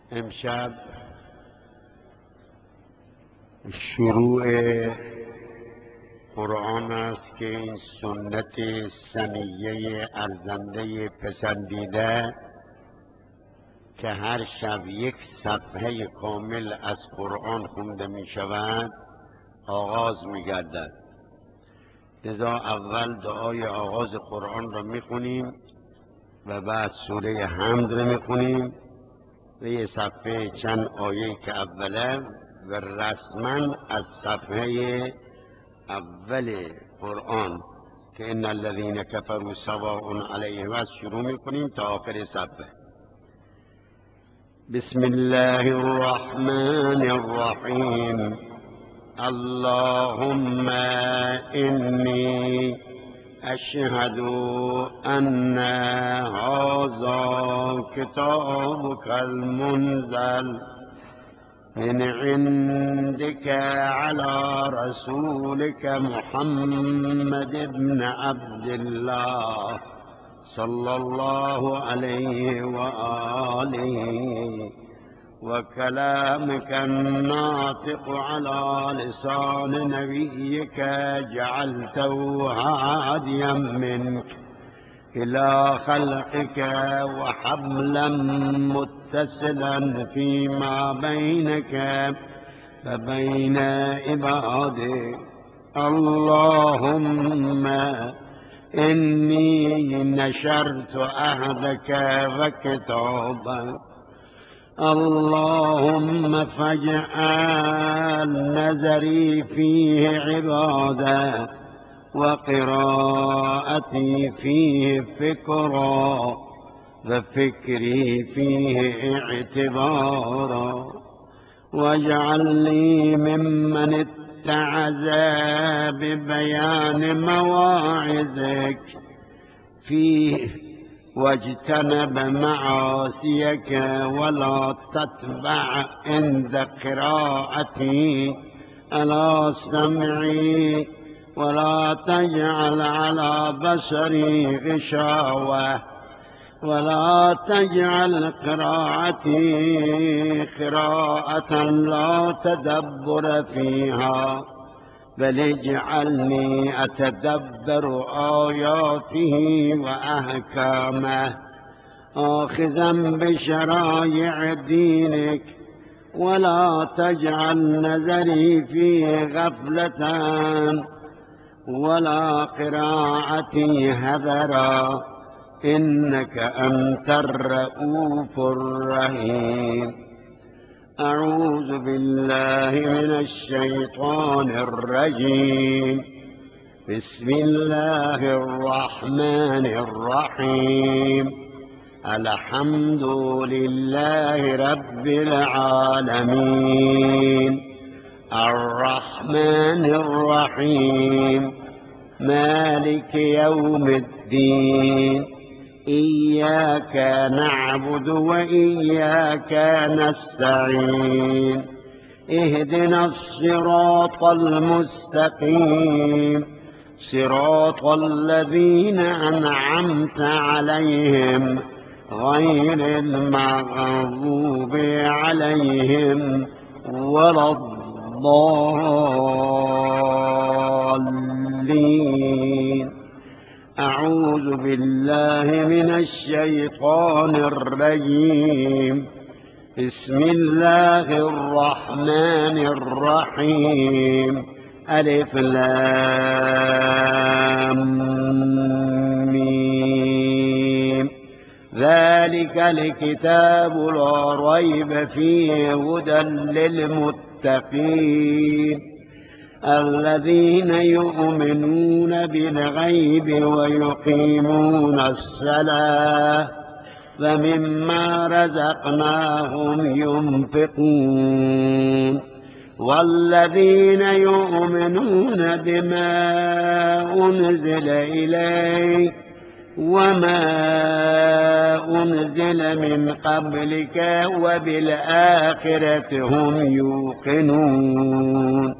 امشب شروع قرآن است که این سنت سنیه ارزنده پسندیده که هر شب یک صفحه کامل از قرآن خونده می شود آغاز می گردد. لذا اول دعای آغاز قرآن را می خونیم و بعد سوره حمد را می خونیم و یه صفحه چند آیه که اوله و رسما از صفحه اول قرآن که ان الذین کفروا سواء علیهم و شروع می کنیم تا آخر صفحه. بسم الله الرحمن الرحیم. اللهم انی اشهد ان هذا کتابک المنزل من عندك على رسولك محمد بن عبد الله صلى الله عليه وآله وكلامك الناطق على لسان نبيك جعلته هاديا منك إلى خلقك وحبلا متصلا فيما بينك وبين عبادك. اللهم إني نشرت عهدك وكتابك. اللهم فاجعل نظري فيه عبادة وقراءتي فيه فكرا وفكري فيه اعتبارا واجعل لي ممن اتعظ ببيان مواعظك فيه واجتنب معاصيك ولا تتبع عند قراءتي على سمعي ولا تجعل على بصري غشاوة ولا تجعل قراءتي قراءة لا تدبر فيها بل اجعلني أتدبر آياته وأحكامه آخذا بشرائع دينك ولا تجعل نظري فيه غفلة ولا قراءتي هذرا إنك أنت الرؤوف الرحيم. أعوذ بالله من الشيطان الرجيم. بسم الله الرحمن الرحيم. الحمد لله رب العالمين الرحمن الرحيم مالك يوم الدين إياك نعبد وإياك نستعين اهدنا الصراط المستقيم صراط الذين أنعمت عليهم غير المغضوب عليهم ولا الضالين. أعوذ بالله من الشيطان الرجيم. بسم الله الرحمن الرحيم. ألف لام ميم. ذلك الكتاب لا ريب فيه هدى للمتقين الذين يؤمنون بالغيب ويقيمون الصلاة ومما رزقناهم ينفقون والذين يؤمنون بما أنزل إليك وما أنزل من قبلك وبالآخرة هم يوقنون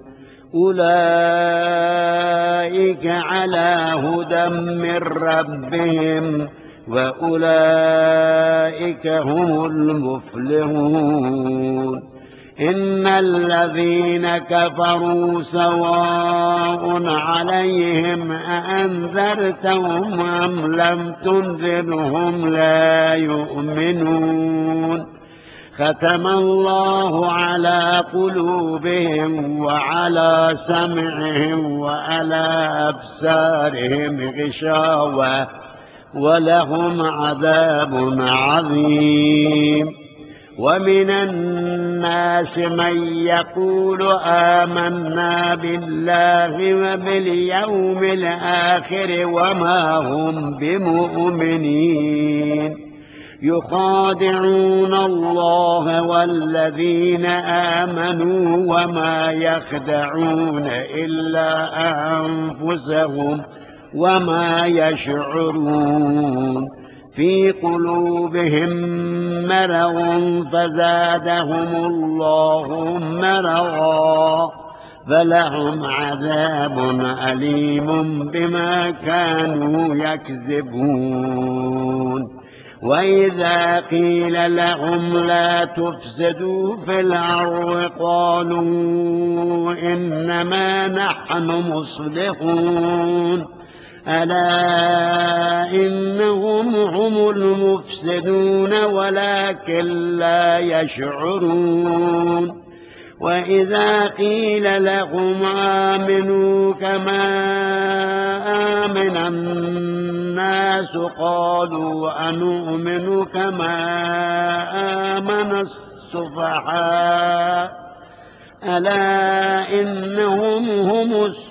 أولئك على هدى من ربهم وأولئك هم المفلحون. إن الذين كفروا سواء عليهم أأنذرتهم أم لم تنذرهم لا يؤمنون. ختم الله على قلوبهم وعلى سمعهم وعلى أبصارهم غشاوة ولهم عذاب عظيم. ومن الناس من يقول آمنا بالله وباليوم الآخر وما هم بمؤمنين. يخادعون الله والذين آمنوا وما يخدعون إلا أنفسهم وما يشعرون. في قلوبهم مرض فزادهم الله مرضا فلهم عذاب أليم بما كانوا يكذبون. وإذا قيل لهم لا تفسدوا في الأرض قالوا إنما نحن مصلحون. ألا إنهم هم المفسدون ولكن لا يشعرون. وإذا قيل لهم آمنوا كما آمن الناس قالوا أنؤمن كما آمن السفهاء. ألا إنهم هم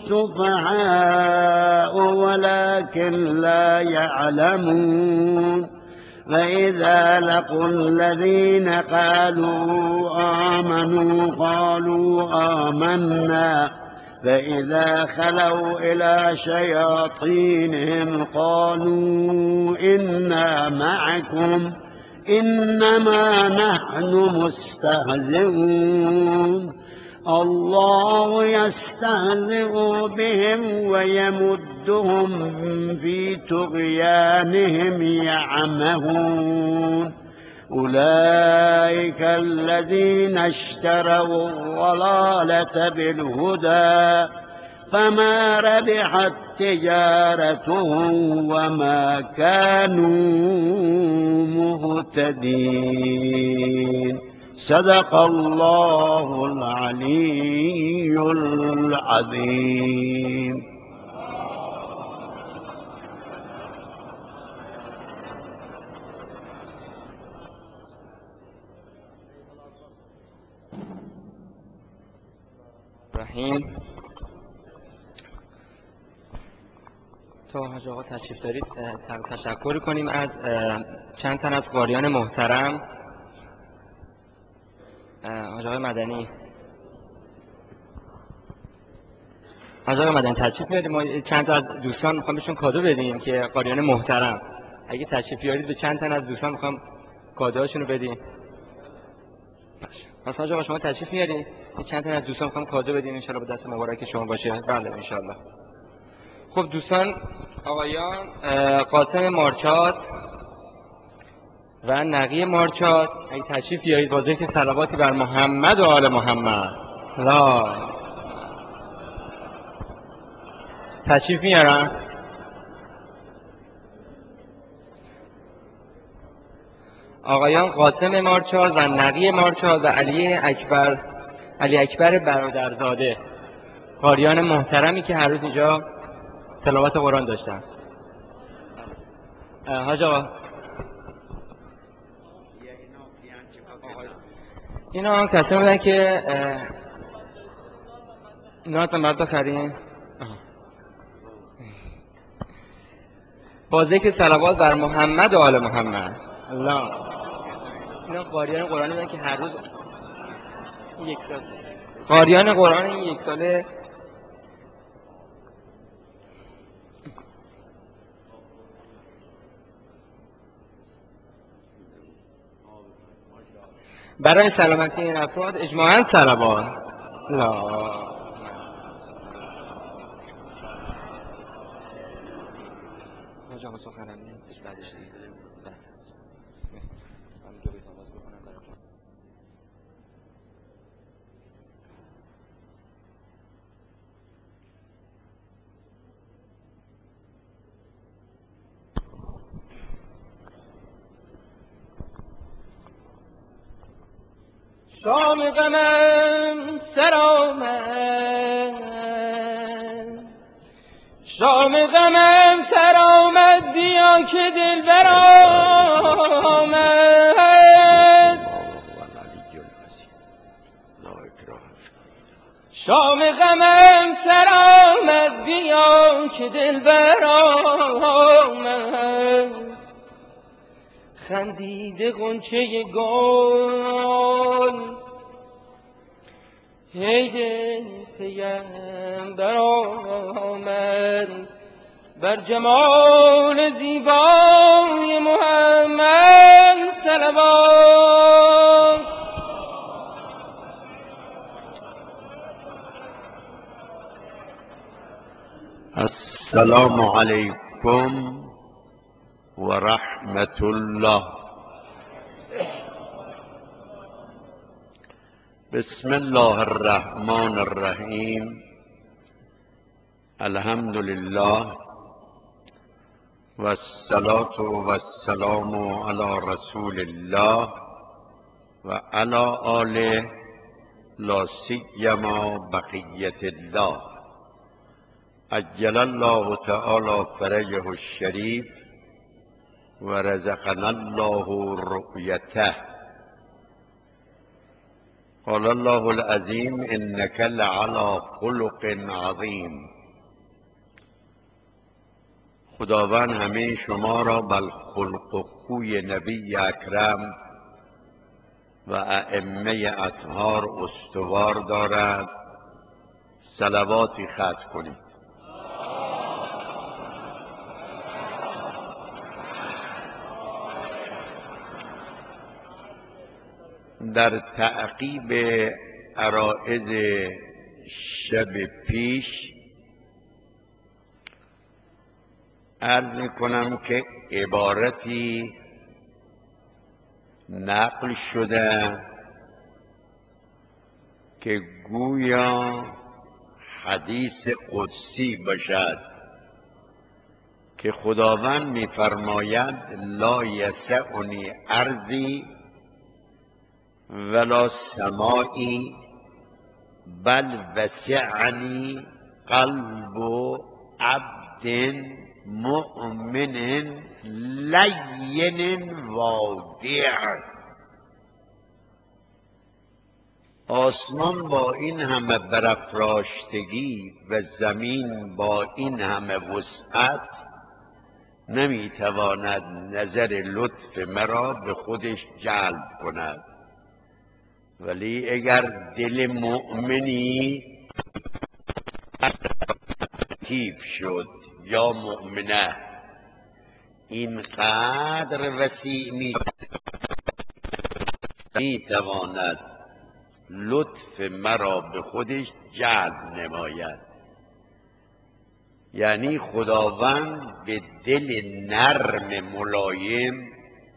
السفهاء ولكن لا يعلمون. فإذا لقوا الذين قالوا آمنوا قالوا آمنا فإذا خلوا إلى شياطينهم قالوا إنا معكم إنما نحن مستهزئون. الله يستهزئ بهم ويمدهم في طغيانهم يعمهون. أولئك الذين اشتروا الضلالة بالهدى فما ربحت تجارتهم وما كانوا مهتدين. صدق الله العلي العظيم. رحیم. تا حاج آقا تشریف دارید تشکر کنیم از چند تن از قاریان محترم. حاج آقای مدنی، حاج آقای مدنی تشریف بیارید. ما چند تا از دوستان میخوام بهشون کادو بدیم که قاریان محترم، اگه تشریف بیارید به چند تن از دوستان میخوام کادوهاشون رو بدیم. پس حاج آقا شما تشریف میارید، چند تا از دوستان میخوام کادو بدیم، ان شاء الله به دست مبارک شما باشه. بله ان شاء الله. خب دوستان، آقایان قاسم مارچات و نقی مارچات اگه تشریف بیارید با ذکر صلواتی بر محمد و آل محمد. لا تشریف میارن. آقایان قاسم مارچات و نقی مارچات و علی اکبر برادرزاده، قاریان محترمی که هر روز اینجا تلاوت قرآن داشتن. حاج آقا اینا کسایی بودن که اینا اصلا باید بخریم با ذکر صلوات بر محمد و آل محمد. الله. اینا قاریان قرآن بودن که هر روز یک سال قاریان قرآن این یک ساله برای سلامتی این افراد اجماعاً صلوات. لا حاج آقا سخنرانی هستش بعدش دیگه. شام غمم سر آمد، شام غمم سر آمد، بیا که دلبر آمد. شام غمم سر آمد، بیا که دلبر آمد. خندیده غنچه گل عید پیمبر آمد، بر جمال زیبای محمد صلوات. السلام علیکم و رحمت الله. بسم الله الرحمن الرحیم. الحمد لله و الصلاة و السلام علی رسول الله و علی آله لا سیما بقیة الله. عجل الله تعالی فرجه الشریف و رزقنا الله رؤیته. قال الله العظیم انک لعلی خلق عظیم. خداوند همه شما را بر خلق و خوی نبی اکرم و ائمه اطهار استوار دارد. صلواتی ختم کنید. در تعقیب عرائض شب پیش عرض میکنم که عبارتی نقل شده که گویا حدیث قدسی باشد که خداوند میفرماید لا یسعنی ارضی ولا سمائی بل وسعنی قلب عبد مؤمن لین واضع. آسمان با این همه برافراشتگی و زمین با این همه وسعت نمیتواند نظر لطف مرا به خودش جلب کند، ولی اگر دل مؤمنی لطیف شد یا مؤمنه اینقدر وسیع میتواند لطف مرا به خودش جلب نماید. یعنی خداوند به دل نرم ملایم،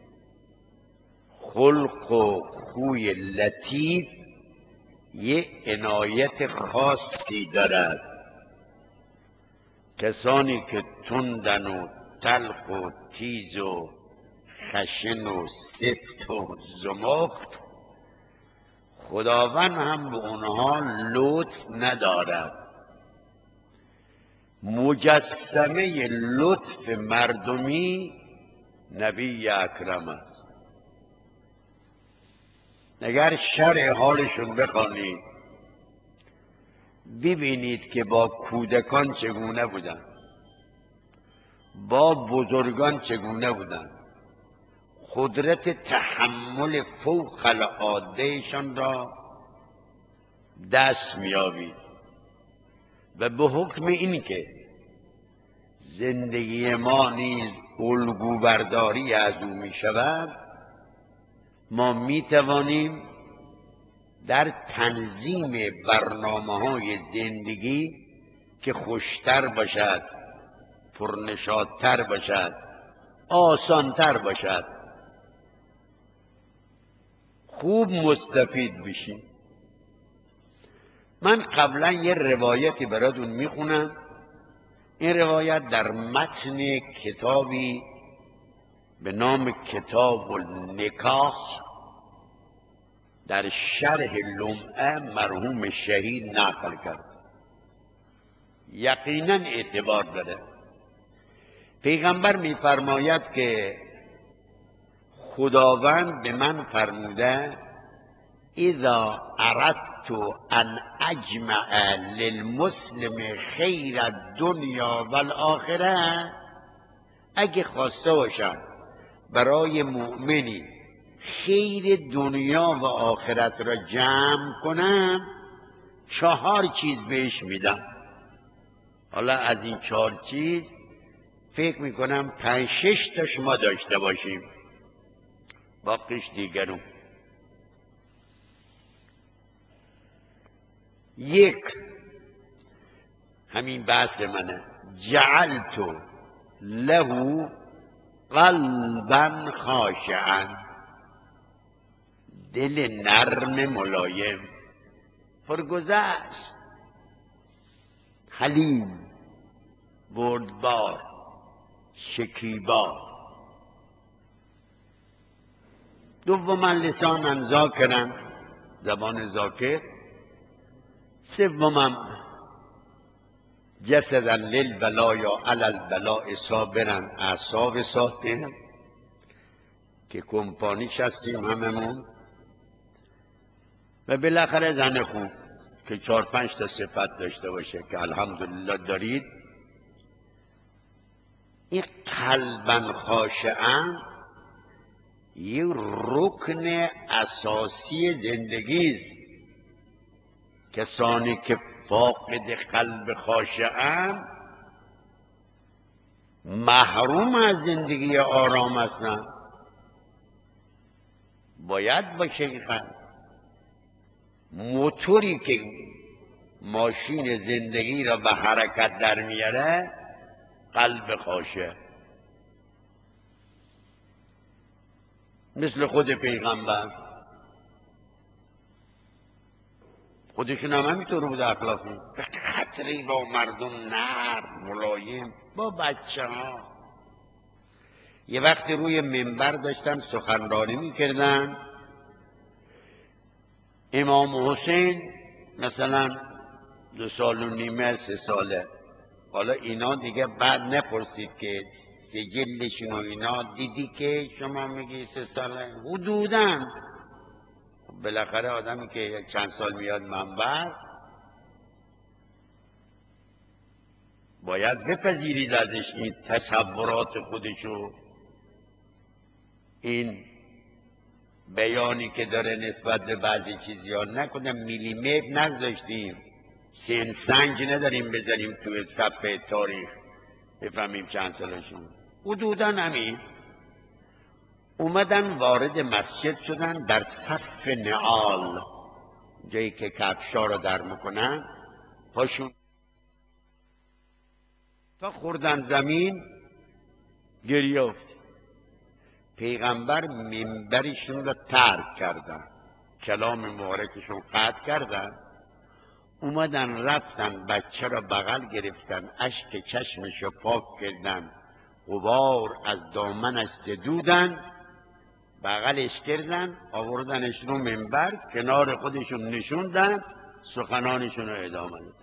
خلق و خوی لطیف یه عنایت خاصی دارد. کسانی که تندن و تلخ و تیز و خشن و سفت و زمخت، خداوند هم به اونها لطف ندارد. مجسمه لطف مردمی نبی اکرم است. اگر شرح حالشون بخوانید ببینید که با کودکان چگونه بودن، با بزرگان چگونه بودن. قدرت تحمل فوق العادهشان را دست میابید و به حکم این که زندگی ما نیز الگو برداری از او می شود، ما می توانیم در تنظیم برنامه‌های زندگی که خوشتر باشد، پرنشاطتر باشد، آسانتر باشد، خوب مستفید بشیم. من قبلا یه روایتی براتون میخونم. این روایت در متن کتابی به نام کتاب النکاح در شرح لمعه مرحوم شهید نقل کرد، یقینا اعتبار داره. پیغمبر میفرماید که خداوند به من فرموده اذا اردت ان اجمع للمسلم خیر الدنیا والآخره، اگه خواسته باشم برای مؤمنی خیر دنیا و آخرت را جمع کنم 4 چیز بهش میدم. حالا از این 4 چیز فکر میکنم 5-6 تاش ما داشته باشیم، باقیش دیگرون. 1 همین بحث منه، جعلت له قلبا خاشعا، دل نرم ملایم، پرگذشت، حلیم، بردبار، شکیبا. 2 لسانا ذاکرا، زبان ذاکر. 3 جسدا للبلایا علی البلاء صابرا، اعصاب صابر که کمپانیش هستیم هممون. و بالاخره زن خوب که 4-5 تا صفت داشته باشه که الحمدلله دارید. این قلبا خاشعا یه رکن اساسی زندگی است. کسانی که فاقد قلب خاشعن محروم از زندگی آرام هستن. باید باشه این قلب موتوری که ماشین زندگی را به حرکت در میاره، قلب خاشع. مثل خود پیغمبر، خودشون هم همینطور بود اخلاقی، به خطری با مردم نرم ملایم، با بچه ها. یه وقتی روی منبر داشتن سخنرانی میکردن، امام حسین مثلا 2 سال و نیمه 3 ساله. حالا اینا دیگه بعد نپرسید که سجلشون و اینا دیدی که شما میگی 3 ساله حدوداً. بالاخره آدمی که چند سال میاد منبر باید بپذیرید ازش این تصورات خودشو، این بیانی که داره نسبت به بعضی چیزی ها. نکنه میلیمتر نگذاشتیم، سن سنج نداریم بزنیم توی صفحه تاریخ بفهمیم چند سالشون. حدوداً همین. اومدن وارد مسجد شدن، در صف نعال، جایی که کفشا رو در میکنن، پاشون تا خوردن زمین گریه افت. پیغمبر منبرشون رو ترک کردن، کلام مبارکشون قطع کردن، اومدن رفتن بچه رو بغل گرفتن، اشک چشمش رو پاک کردن، غبار از دامنش زدودن، بغلش کردن، آوردنش رو منبر، کنار خودشون نشوندن، سخنانشون رو ادامه دادن.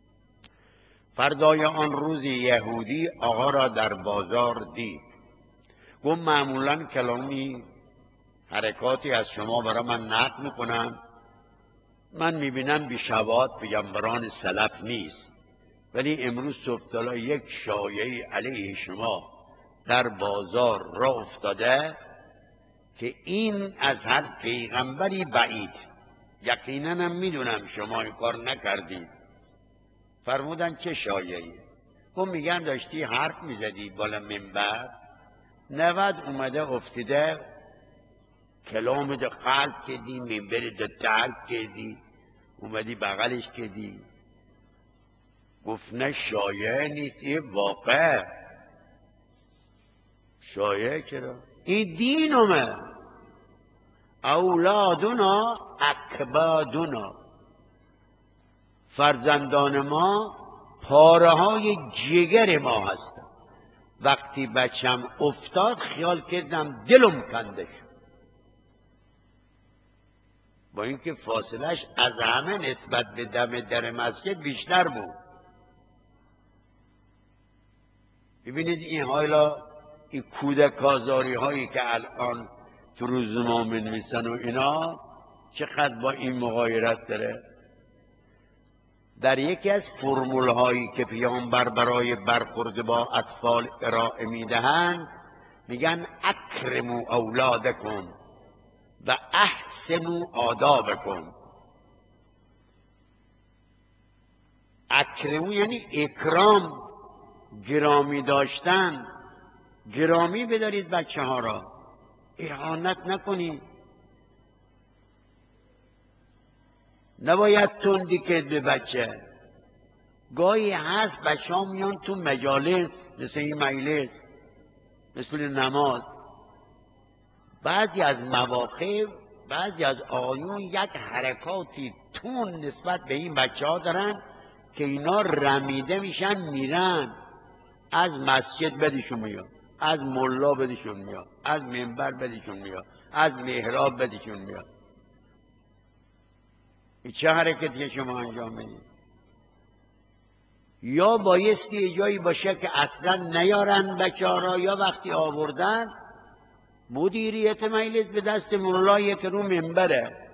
فردای آن روز یهودی آقا را در بازار دید، گفت معمولا کلامی حرکاتی از شما برای من نقل میکنم، من میبینم بیشبات پیغمبران سلف نیست، ولی امروز صبح یک شایعه علیه شما در بازار را افتاده که این از هر پیغمبری بعید، یقینا هم میدونم شما این کار نکردید. فرمودن چه شایعی؟ گفت میگن داشتی حرف میزدی بالا منبر، 90 اومده افتیده، کلام ده قلب کردی، منبر ده ترک کردی، اومدی بغلش کردی. گفت نه شایعه نیست، این واقع. شایعه چرا؟ این دینمه. اولادنا اکبادنا، فرزندان ما پاره های جگر ما هستن. وقتی بچم افتاد خیال کردم دلم کنده شد. با اینکه فاصلش از همه نسبت به دم در مسجد بیشتر بود. ببینید این حالا این کودک آزاری هایی که الان تو روزنامه می‌نویسن و اینا چقدر با این مغایرت داره. در یکی از فرمول هایی که پیامبر برای برخورد با اطفال ارائه میدهند میگن اکرموا اولادکم و احسنوا آدابکم. اکرموا یعنی اکرام، گرامی داشتن، گرامی بدارید بچه ها را، اهانت نکنید. نباید تندی کرد به بچه. گاهی هست بچه ها میان تو مجالس، مثل این مجلس، مثل نماز، بعضی از مواقع بعضی از آقایون یک حرکاتی تون نسبت به این بچه ها دارن که اینا رمیده میشن میرن. از مسجد بدشون میاد، از ملا بدشون میاد، از منبر بدشون میاد، از محراب بدشون میاد. این چه حرکتی شما انجام میدید؟ یا بایستی جایی باشه که اصلا نیارن بچه ها را، یا وقتی آوردن مدیریت مجلس به دست مولایی که رو منبره.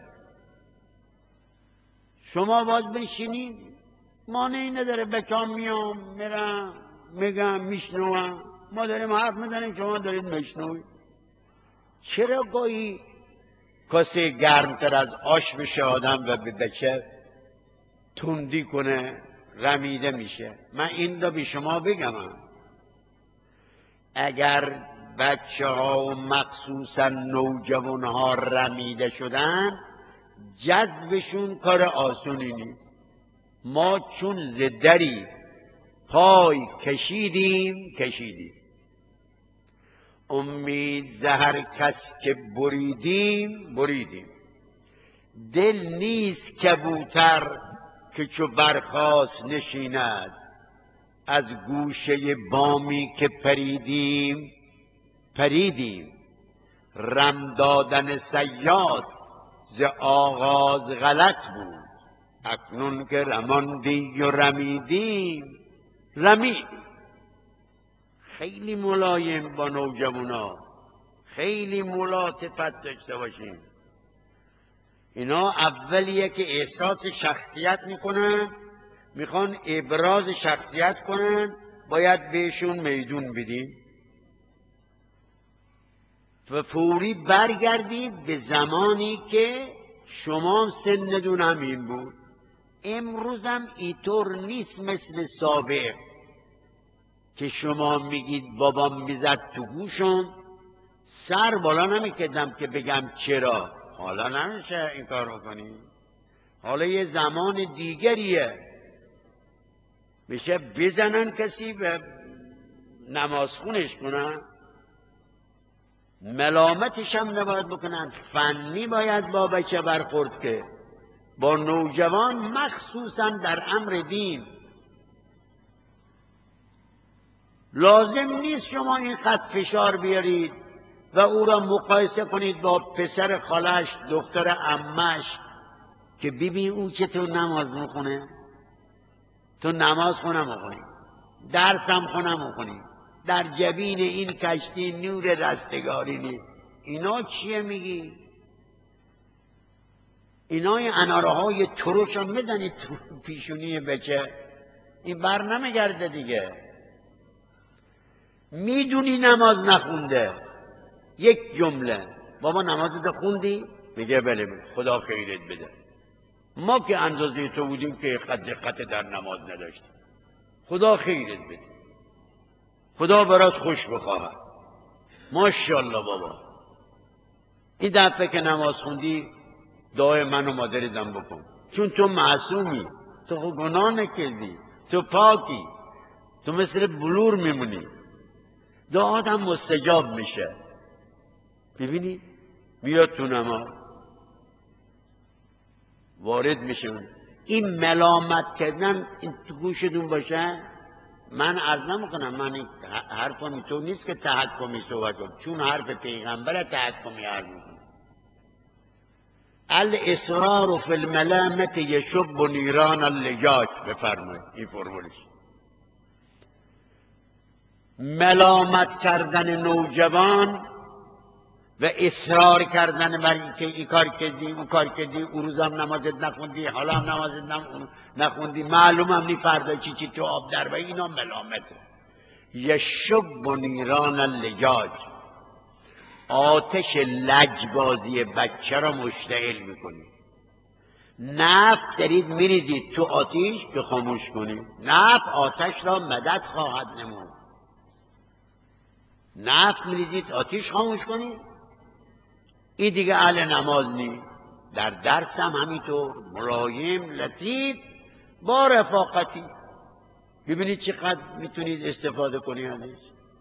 شما باز بشینید، مانعی نداره. بچه ها میام میرم میگم میشنوم، ما داریم حرف میزنیم شما دارید میشنوید. چرا گاهی کاسه گرمتر از آش بشه آدم و به بچه تندی کنه، رمیده میشه؟ من این را به شما بگم، اگر بچه ها و مخصوصا نوجوان ها رمیده شدن، جذبشون کار آسونی نیست. ما چون زدری پای کشیدیم امید زهر کس که بریدیم. دل نیست کبوتر که چو برخاست نشیند، از گوشه بامی که پریدیم. رم دادن صیاد ز آغاز غلط بود، اکنون که رماندی و رمیدیم. خیلی ملایم با نوجوانا، خیلی ملاطفت داشته باشیم. اینا اولیه که احساس شخصیت میکنن، میخوان ابراز شخصیت کنن، باید بهشون میدون بدیم. و فوری برگردید به زمانی که شما سندون همین بود. امروزم اینطور نیست مثل سابق که شما میگید بابام میزد تو گوشم، سر بالا نمیکردم که بگم چرا. حالا نمیشه این کار رو کنی. حالا یه زمان دیگریه، میشه بزنن کسی و نمازخونش کنن، ملامتش هم نباید بکنن. فنی باید با بچه برخورد که با نوجوان، مخصوصا در امر دین. لازم نیست شما این خط فشار بیارید و او را مقایسه کنید با پسر خالش، دختر عمش، که ببین اون چطور نماز میخونه، تو نماز خونه میخونی، درسم خونه میخونی، در جبین این کشتی نور رستگاری نیست. اینا چیه میگی؟ اینا اناره های ترش رو میزنید تو پیشونی بچه، این بر نمیگرده دیگه. میدونی نماز نخونده، یک جمله بابا نمازت خوندی؟ میگه بله خدا خیرت بده. ما که اندازه تو بودیم که دقت در نماز نداشتیم. خدا خیرت بده، خدا برات خوش بخواهد، ماشاءالله بابا. این دفعه که نماز خوندی دعای من و مادرتم بکن، چون تو معصومی، تو گناه نکردی، تو پاکی، تو مثل بلور میمونی، دعات هم مستجاب میشه. ببینی میاد تو نماز وارد میشه. این ملامت کردن این تو گوشتون باشه. من عرض نمیکنم، من این حرفم اینطور نیست که تحکمی صحبت کنم، چون حرف پیغمبر تحکمی عرض میکنم. الاصرار فی الملامت یشب نیران اللجاج. بفرمایید این فرمولش. ملامت کردن نوجوان و اصرار کردن بر اینکه این کار کردی اون کار کردی، اون روزم نمازت نخوندی، حالا هم نمازت نخوندی، معلوم هم نی فردا چی تو آب در بایی، اینا ملامته. یشب نیران اللجاج، آتش لجبازی بچه را مشتعل میکنی. نفت دارید میریزید تو آتش که خاموش کنید، نفت آتش را مدد خواهد نمود. نفت میریزید آتش خاموش کنید، این دیگه اهل نماز نی. در درس هم همینطور ملایم لطیف با رفاقتی. ببینید چقدر میتونید استفاده کنید ازش.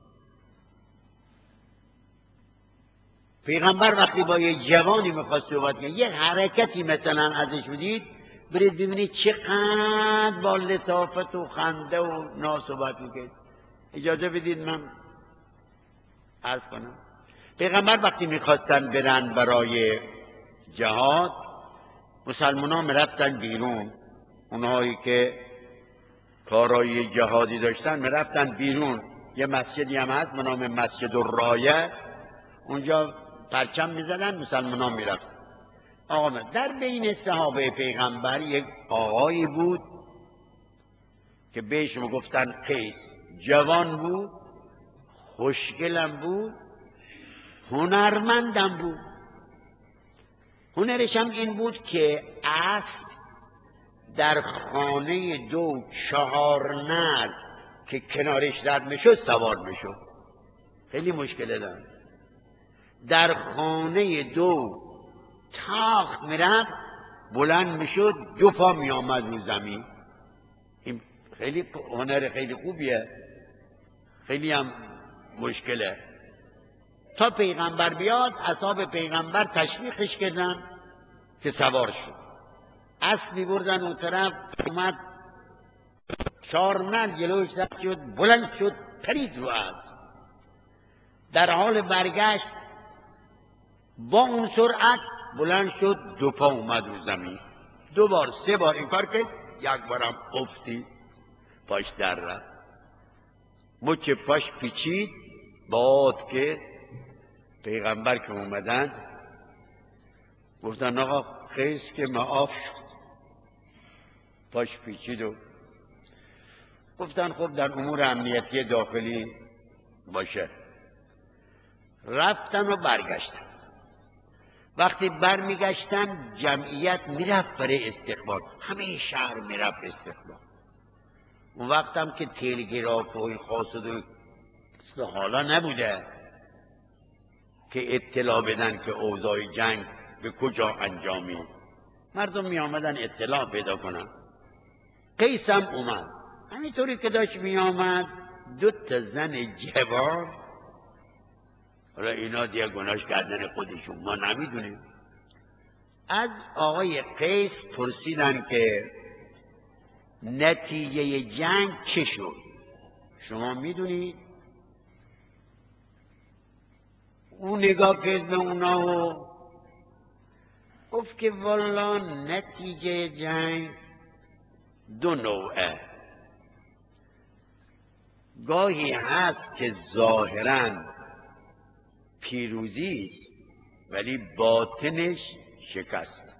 پیغمبر وقتی با یه جوانی میخواست صحبت کنه، یه حرکتی مثلا ازش بدید، برید ببینید چقدر با لطافت و خنده و ناصحبت میکرد. اجازه بدید من عرض کنم. پیغمبر وقتی میخواستن برن برای جهاد، مسلمان ها میرفتن بیرون، اونهایی که کارای جهادی داشتن میرفتن بیرون. یه مسجدی هم هست به نام مسجد الرایه، اونجا پرچم میزدن، مسلمان ها میرفتن. آقا در بین صحابه پیغمبر یک آقایی بود که بهش میگفتن قیس. جوان بود، خوشگلم بود، هنرمندم بود. هنرش هم این بود که اسب در خانه 4 نر که کنارش رد میشد سوار میشد. خیلی مشکله دارم. در خانه 2 تاخت میرفت، بلند میشد 2 پا میآمد رو زمین. این خیلی هنر خیلی خوبیه، خیلی هم مشکله. تا پیغمبر بیاد اصحاب پیغمبر تشویقش کردن که سوار شد. اسبی بردن اون طرف، اومد 4 نر جلوش رد شد، بلند شد پرید رو اسب. در حال برگشت با اون سرعت بلند شد 2 پا اومد رو زمین. 2 بار 3 بار این کار کرد، 1 بارم افتی، پاش در رفت، مچ پاش پیچید. باد که پیغمبر که اومدن گفتن آقا قیس که معاف شد، پاش پیچید. و گفتن خب در امور امنیتی داخلی باشه. رفتن و برگشتن. وقتی برمیگشتن جمعیت میرفت برای استقبال، همه شهر میرفت استقبال. اون وقت هم که تلگراف و این خاصد و حالا نبوده که اطلاع بدن که اوضاع جنگ به کجا انجامی. مردم می آمدن اطلاع پیدا کنن. قیس هم اومد، همینطوری که داشت می آمد 2 تا زن جوان، حالا اینا دیگه گناهش کردن خودشون، ما نمیدونیم، از آقای قیس پرسیدن که نتیجه جنگ چه شد؟ شما میدونید؟ اون نگاه کرد به اونا و گفت که والا نتیجه جنگ 2 نوعه. گاهی هست که ظاهراً پیروزی است ولی باطنش شکست.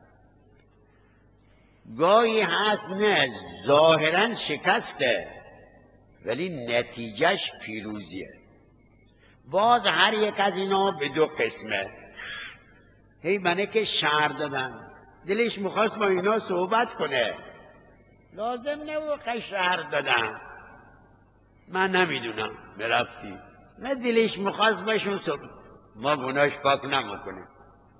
گاهی هست نه ظاهراً شکسته ولی نتیجهش پیروزیه. باز هر یک از اینا به 2 قسمه. هی منه که شهر دادن، دلش میخواست با اینا صحبت کنه، لازم نه شهر دادن، من نمیدونم برفتی، نه دلش میخواست باشون صحبت، ما گناهش پاک نمیکنیم.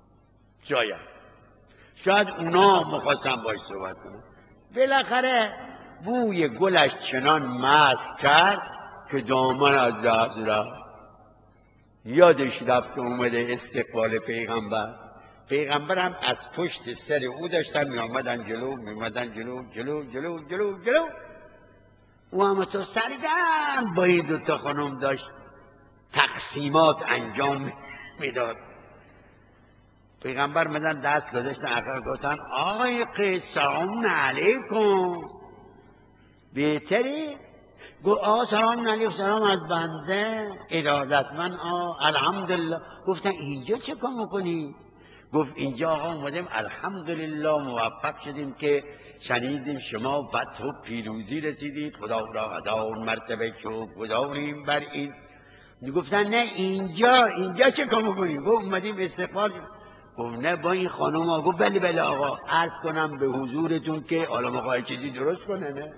شاید اونا میخواستن باش صحبت کنه. بالاخره بوی گلش چنان مست کرد که دامن از دست رفت. یادش رفت که اومده استقبال پیغمبر هم از پشت سر او داشتن می آمدن جلو، می آمدن جلو. او هم تو سرگرم با این 2 تا خانم داشت تقسیمات انجام میداد. پیغمبر مدن دست گذاشتن اخر گفتن آقای قیس سلام علیکم بهتری؟ گفت آقا سلام علیکم سلام از بنده ارادتمند الحمدلله. گفتن اینجا چه کار میکنی؟ گفت اینجا آقا اومدیم الحمدلله موفق شدیم که شنیدیم شما فتح و پیروزی رسیدید، خدا را هزار مرتبه شکر گزاریم بر این. گفتن نه اینجا چه کار میکنی؟ گفت اومدیم استقبال. گفت نه با این خانم ها. گفت بله بله آقا عرض کنم به حضورتون که حالا مقای چیزی درست کنه. نه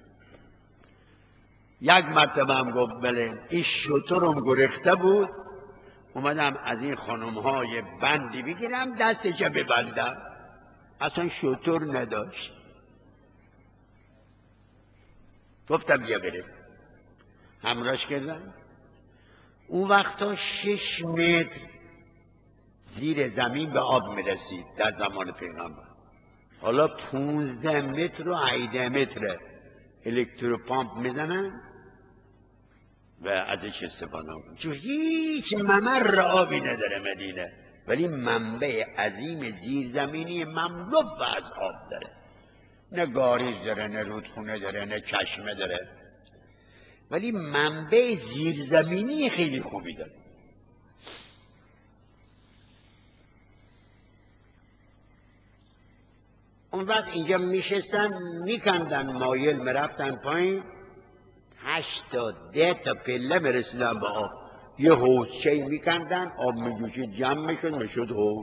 یک مرتبه هم گفت بله این شترم گرفته بود، اومدم از این خانم های بندی بگیرم دستش ببندم، اصلا شتر نداشت. گفتم بیا بریم، همراهش کردم. اون وقتا 6 متر زیر زمین به آب میرسید در زمان پیغمبر. حالا 15 متر و 18 متر الکتروپامپ میزنن و ازش استفاده میکنن، چون هیچ ممر آبی نداره مدینه، ولی منبع عظیم زیرزمینی مملو از آب داره. نه گاریج داره، نه رودخونه داره، نه چشمه داره، ولی منبع زیرزمینی خیلی خوبی داره. اون وقت اینجا میشستن میکندن مایل مرفتن پایین، 8 تا 10 تا پله مرسیدن به آب، یه حوضچه‌ای میکندن، آب میجوشید جمع میشد حوض.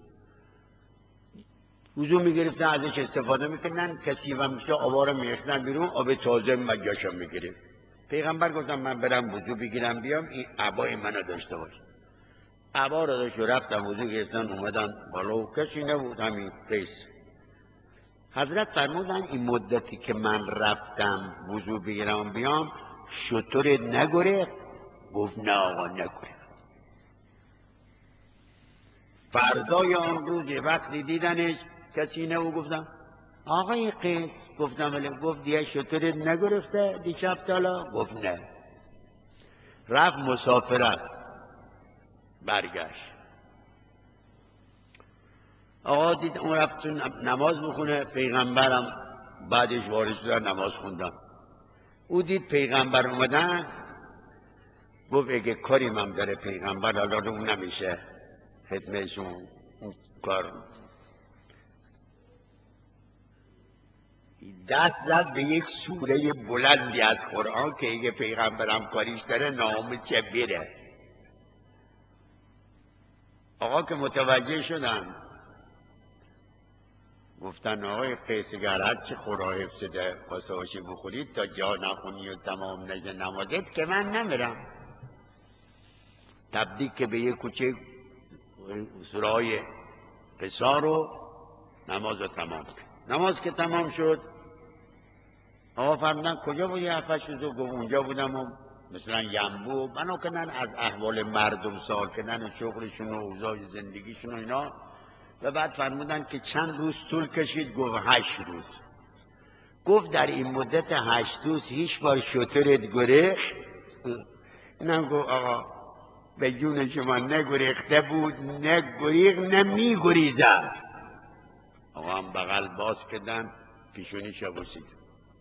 وضو میگرفتن ازش استفاده میکردن، کسی و میشه آبا رو میریختن بیرون، آب تازه مگاشا میگرفت. پیغمبر گفتم من برم وضو بگیرم بیام، این عبای منو داشته باش. عبا رو داشت و رفتم وضو گرفتن اومدن بالا و کسی نبود، همین قیس. حضرت فرمودن این مدتی که من رفتم وضو بگیرم بیام شتر نگره؟ گفت نه آقا نگره. فردای آن روز یه وقتی دیدنش کسی نبود، گفتم آقای قیس. گفتم ولی. گفت دیگه شتر نگرفته دیشب تالا؟ گفت نه. رفت مسافرت، برگشت. آقا دید اون رفت نماز بخونه، پیغمبرم بعدش وارد شدن نماز خوندم. او دید پیغمبر اومدن، گفت اگه کاری من داره پیغمبر حالا رو نمیشه خدمتشون کار. دست زد به یک سوره بلندی از قرآن که اگه پیغمبرم کاریش داره نام چه بره. آقا که متوجه شدن گفتن آقای قیس اگر هرچی خورا حفظده قصاشی بخورید تا جا نخونی و تمام نجه نمازت که من نمیرم. تبدیل که به یک کوچه سرای پسار و نماز رو تمام کرد. نماز که تمام شد آقا فرمودن کجا بودی؟ هفتش روز. گفت اونجا بودم و مثلا ینبو بنا کنن از احوال مردم سوال کردن و شغلشون و اوضاع زندگیشون و اینا. و بعد فرمودن که چند روز طول کشید؟ گفت 8 روز. گفت در این مدت 8 روز هیچ بار شترت گریخت؟ اینم گفت آقا به جون شما نگریخته بود، نه گریخ نه میگریزم. آقا هم بغل باز کردن، پیشونی شبوسید.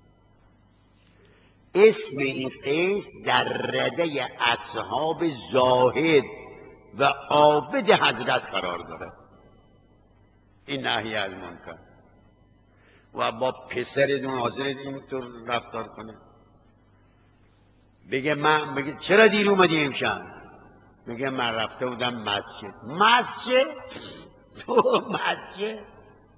اسم این قیس در رده اصحاب زاهد و عابد حضرت قرار داره. این نهی از منکر. و با پسرتون حاضرت اینطور رفتار کنه؟ بگه چرا دیر اومدی امشب؟ میگه من رفته بودم مسجد. تو مسجد؟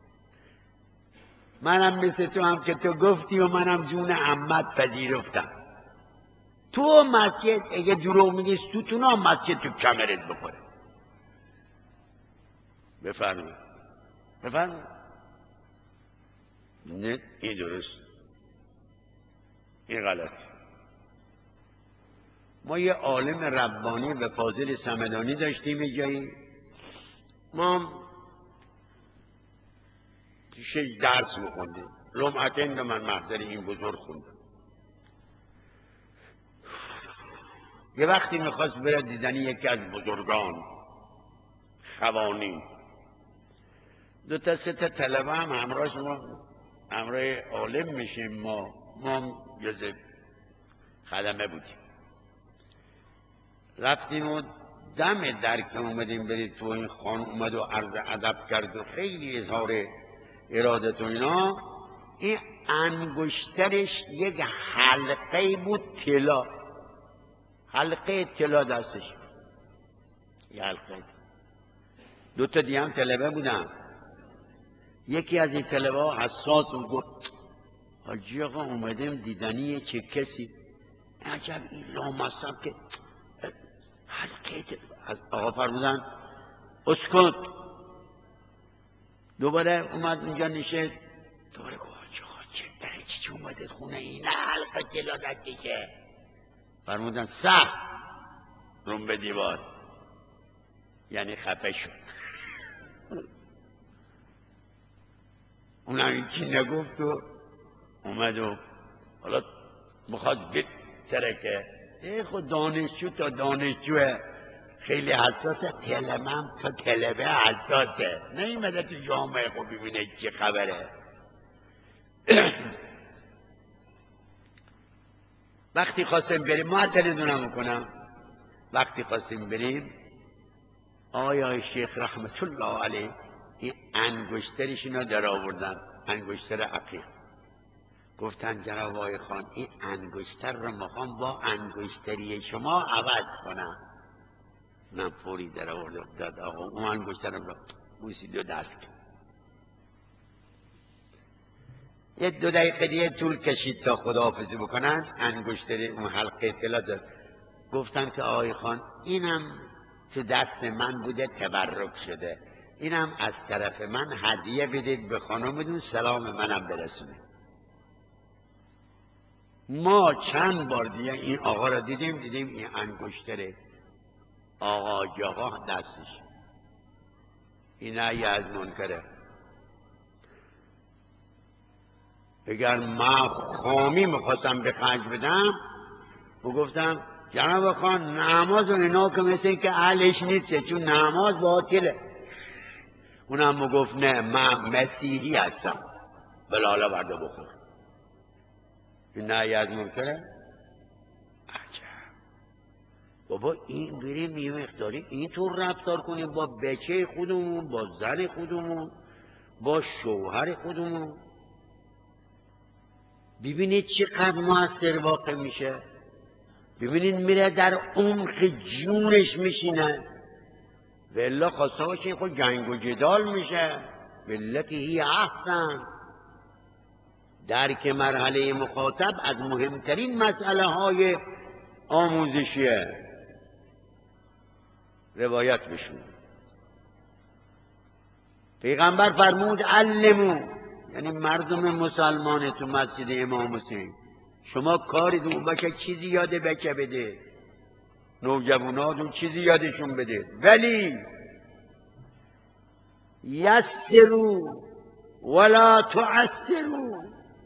منم مثل تو هم که تو گفتی و منم جون عمت پذیرفتم. تو مسجد؟ اگه دروغ میگی ستونا مسجد تو کمرت بخوره. بفرمایید. نه این درست، این غلط. ما یه عالم ربانی و فاضل سمدانی داشتیم یه جایی، ما درس میخوندیم، لمعتین رو من محضر این بزرگ خوندم. یه وقتی میخواست بره دیدنی یکی از بزرگان خوانین، دو تا سه تا طلبه هم همراه ما همراه عالم میشیم. ما هم جز خدمه بودیم. رفتیم و دم در که اومدیم برید تو، این خان اومد و عرض ادب کرد و خیلی اظهار ارادت و اینا. این انگشترش یک حلقه بود طلا، حلقه طلا دستش، یه حلقه. دو تا دیگه هم طلبه بودن. یکی از این طلبه ها حساس بود، گفت حاجی آقا اومدیم دیدنی چه کسی، عجب این لامصب که حلقه از آقا فرمودن اسکت. دوباره اومد اونجا نشست، دوباره گفت حاجی آقا چه برای چی اومدید خونه این حلقه طلا دستشه؟ فرمودن صح روم به دیوار، یعنی خفه شد. اونم اینکی نگفت و اومد و حالا بخواد بترکه. خود دانشجو تا دانشجوه خیلی حساسه، طلبه هم تا طلبه حساسه، نیومده تو جامعه خب ببینه چه خبره. وقتی خواستیم بریم، معطلتونم میکنم، وقتی خواستیم بریم آقای شیخ رحمت الله علیه این انگشترشون رو در آوردن، انگشتر عقیق. گفتن جناب آقای خان این انگشتر رو میخوام با انگشتری شما عوض کنم. من فوری در آورده داد آقا اون انگشتر رو بوسید و دست کرد. یه 2 دقیقه دیگه طول کشید تا خداحافظی بکنن. انگشتر اون حلقه طلا داد. گفتم که آقای خان اینم تو دست من بوده تبرک شده، اینم از طرف من هدیه بدید به خانمتون، سلام منم برسونه. ما چند بار دیگه این آقا را دیدیم این انگشتر آقا دستش، این نهی از منکره. اگر من خامی میخواستم به خرج بدم و گفتم جناب خان نماز و اینا که مثل این که اهلش نیست چون نماز باطله، اونم گفت نه من مسیحی هستم، بلالا برده بخور. این نهی از منکره. عجب بابا این بریم یه مقداری اینطور رفتار کنیم با بچه خودمون، با زن خودمون، با شوهر خودمون. ببینید چقدر موثر واقع میشه. ببینید میره در عمق جونش میشینه. والله خواسته باشه خود جنگ و جدال میشه. بالتي هی احسن. درک مرحله مخاطب از مهمترین مسئله های آموزشیه. روایت بشون پیغمبر فرمود علمو، یعنی مردم مسلمان تو مسجد امام حسین شما کاریتون باشه چیزی یاد بچه بده، نوجواناتون چیزی یادشون بده، ولی یسروا ولا تعسروا،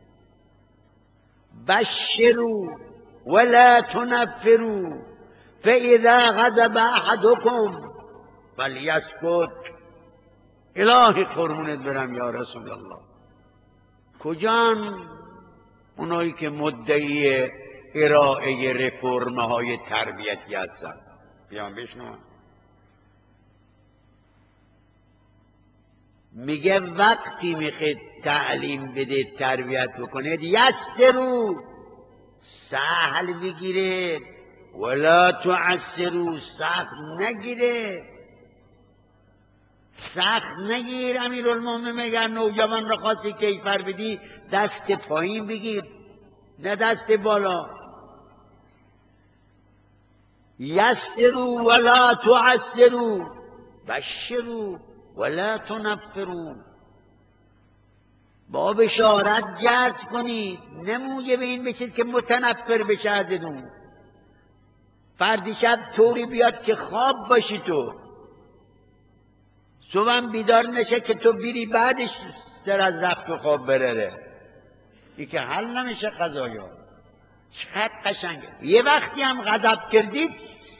بشروا ولا تنفروا، فاذا غضب احدكم فلیسکت. الهی قربونت برم یا رسول الله، کجان اونایی که مدعی ارائه رفرمه های تربیتی هستن؟ بیان بشنو. میگه وقتی میخواید تعلیم بده تربیت بکنید یسرو، سهل بگیرید، ولا تعسرو، سخت نگیرید. سخت نگیر. امیرالمومنین میگن نوجوان را خواستی کیفر بدی دست پایین بگیر نه دست بالا. یسروا ولا تعسروا، بشروا ولا تنفروا. با بشارت جذب کنید، نموجه به این بشید که متنفر بشه ازتون. فردی شب طوری بیاد که خواب باشی تو، صبحم بیدار نشه که تو بیری بعدش سر از رخت و خواب برره. این که حل نمیشه قضایا. چقدر قشنگه. یه وقتی هم غضب کردید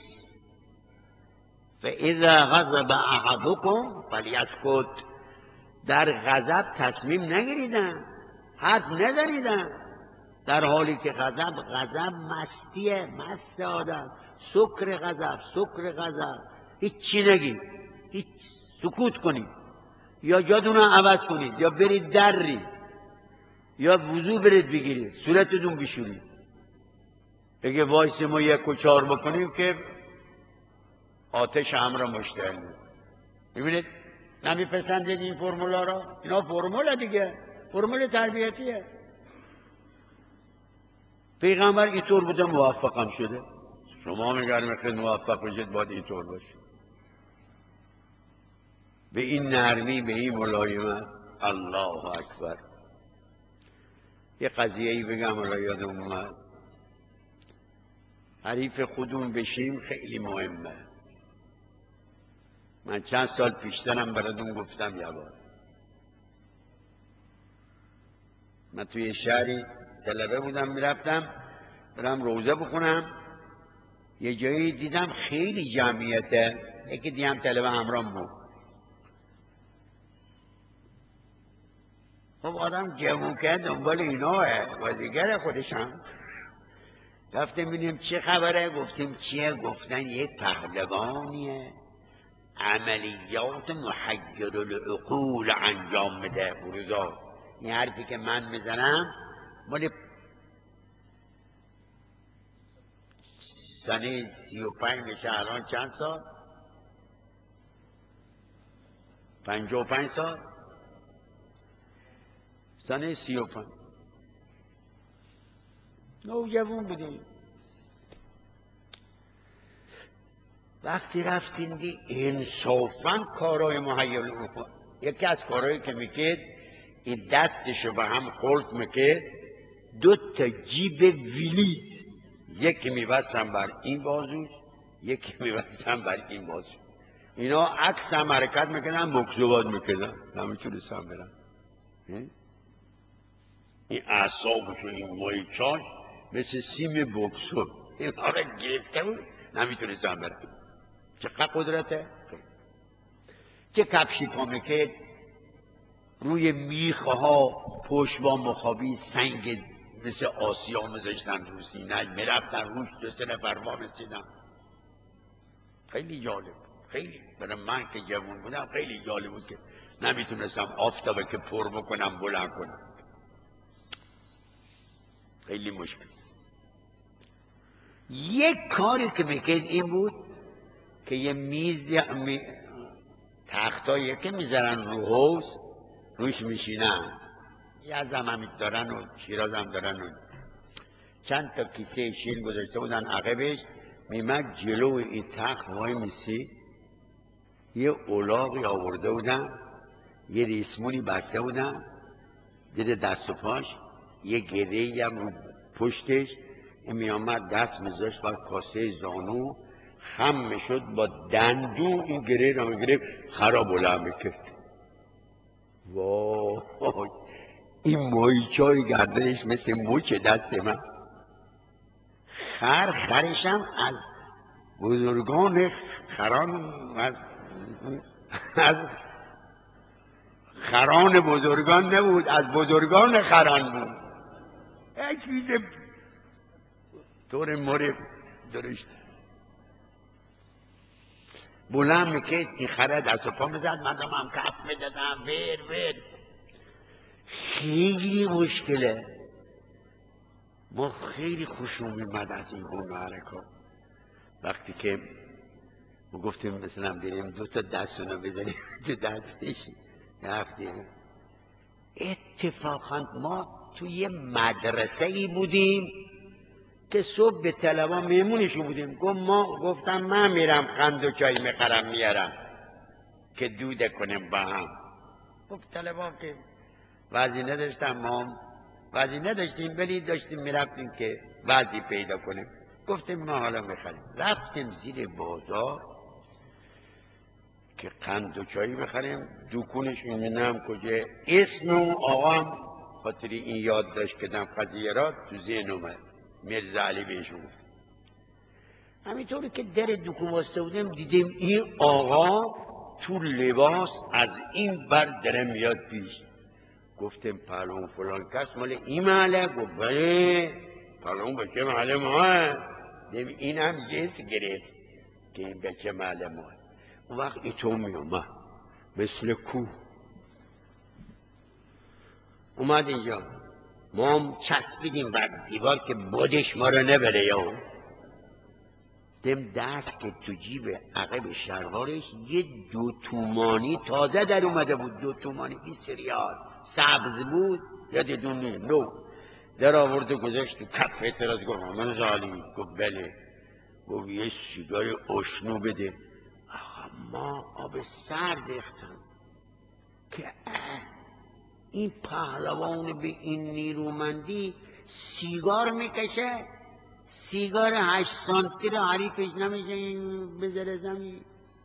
فاذا غضب احدكم فلیسکت، در غضب تصمیم نگیریدن، حرف نزنیدن، در حالی که غضب مستیه، مست آدم، سکر غضب، هیچی نگید، هیچ، سکوت کنید، یا جاتون رو عوض کنید، یا برید درید، یا وضو برید بگیرید، صورتتون بشورید. اگه وایس ما 1 و 4 بکنیم که آتش هم را مشتعل می‌کنه. می‌بینید نمیپسندید این فرمولا را؟ اینا فرمول دیگه، فرمول تربیتیه. پیغمبر اینطور بوده، موفقم شده. شما میگرم که موفق بشید باید اینطور باشید، به این نرمی، به این ملایمت. الله اکبر. یه قضیه‌ای بگم حالا یادم اومد، حریف خودمون بشیم خیلی مهمه. من چند سال پیشترم براتون گفتم یه بار، من توی شهری طلبه بودم، میرفتم برم روزه بخونم، یه جایی دیدم خیلی جمعیته، یکی دیگه هم طلبه همرام بود. خب آدم جمعو کرد دنبال ایناه، بازیگر خودشم. رفتیم ببینیم چه خبره، گفتیم چیه؟ گفتن یه پهلوانیه عملیات محیر العقول انجام میده بروزا. این حرفی که من میزنم مال سنه 35 میشه، الان چند سال؟ 55 سال؟ سنه 35 نوجوان بودیم. وقتی رفتیم دی انصافا کارهای محیر العقول، یکی از کارهایی که میکرد این دستشو به هم خلط میکرد، 2 تا جیب ویلیز، یکی میبستم بر این بازوش، یکی میبستم بر این بازوش. اینا عکس هم حرکت میکنن، بکسوباد میکنن، نمیتونستم برم. این اعصابش و این مایچاش مثل سیم بکسور اینا رو گرفته بود، نمیتونستم برم. چقدر قدرته؟ چه کفشی پا میکرد، روی میخه ها پشتبان مخابی سنگ مثل آسیا میذاشتن رو سینه‌اش، میرفتن روش 2-3 نفر وارسیدن. خیلی جالب، خیلی برای من که جوان بودم خیلی جالب بود که نمیتونستم آفتابه که پر بکنم بلند کنم، خیلی مشکل. یک کاری که میکرد این بود که یه میز تختایی که میذارن رو حوض روش میشینن، یزد هم دارن و شیراز هم دارن و چند تا کیسه شیر گذاشته بودن عقبش، میمد جلو این تخت وای میسی، یه اولاغی آورده بودن، یه ریسمونی بسته بودن زیر دست و پاش، یه گره‌ای هم رو پشتش، این میامد دست میذاشت بر کاسه زانو، خم میشد با دندون این گره رو میگرفت خراب بلند میکرد. وای این ماهیچای گردنش مثل مچ دست من. خرشم از بزرگان خران، از خران بزرگان نبود، از بزرگان خران بود. یک چیز طور مره درشت بلند میکرد، این خره دست و پا میزد، مردم هم کف میدادن ور. خیلی مشکله. ما خیلی خوشم میمد از این گونه حرکات. وقتی که ما گفتیم مثلا بریم 2 تا دستونو بزنیم تو دستش رفتیم. اتفاقا ما توی یه مدرسه ای بودیم که صبح به طلبا میمونشون بودیم. گفتم من میرم قند و چای میخرم میارم که دوده کنیم با هم. خب طلبا که وضعی نداشتم، ما وضعی نداشتیم، ولی داشتیم میرفتیم که وضعی پیدا کنیم. گفتیم ما حالا میخریم. رفتیم زیر بازار که قند و چایی بخریم. دکونش میبینم کجا، اسم اون آقا هم خاطری این یاد داشت که دم قضیه را تو ذهن اومد، میرزا علی بهش گفت. همینطوری که در دکون واسطه بودیم دیدیم این آقا تو لباس از این بر داره میاد پیش. گفتم پهلوان فلان کس مال این محله؟ گفت بله پهلوان بچه محله ماه. این هم جنس گرفت که این بچه محله ماه. اون وقت ایتو می اومد مثل کوه اومد اینجا، ما هم چسبیدیم بر دیوار که بادش ما رو نبره. یا دم دست که تو جیب عقب شلوارش یه 2 تومانی تازه در اومده بود. 2 تومانی 20 ریال سبز بود، یادتون نیست، نو در آورد و گذاشت تو کف اعتراض. گفت من زالی. گفت بله. گفت یه سیگار اشنو بده. آخه ما آب سرد ریختم که این پهلوان به این نیرومندی سیگار میکشه، سیگار 8 سانتی رو حریفش نمیشه بذاره زمین.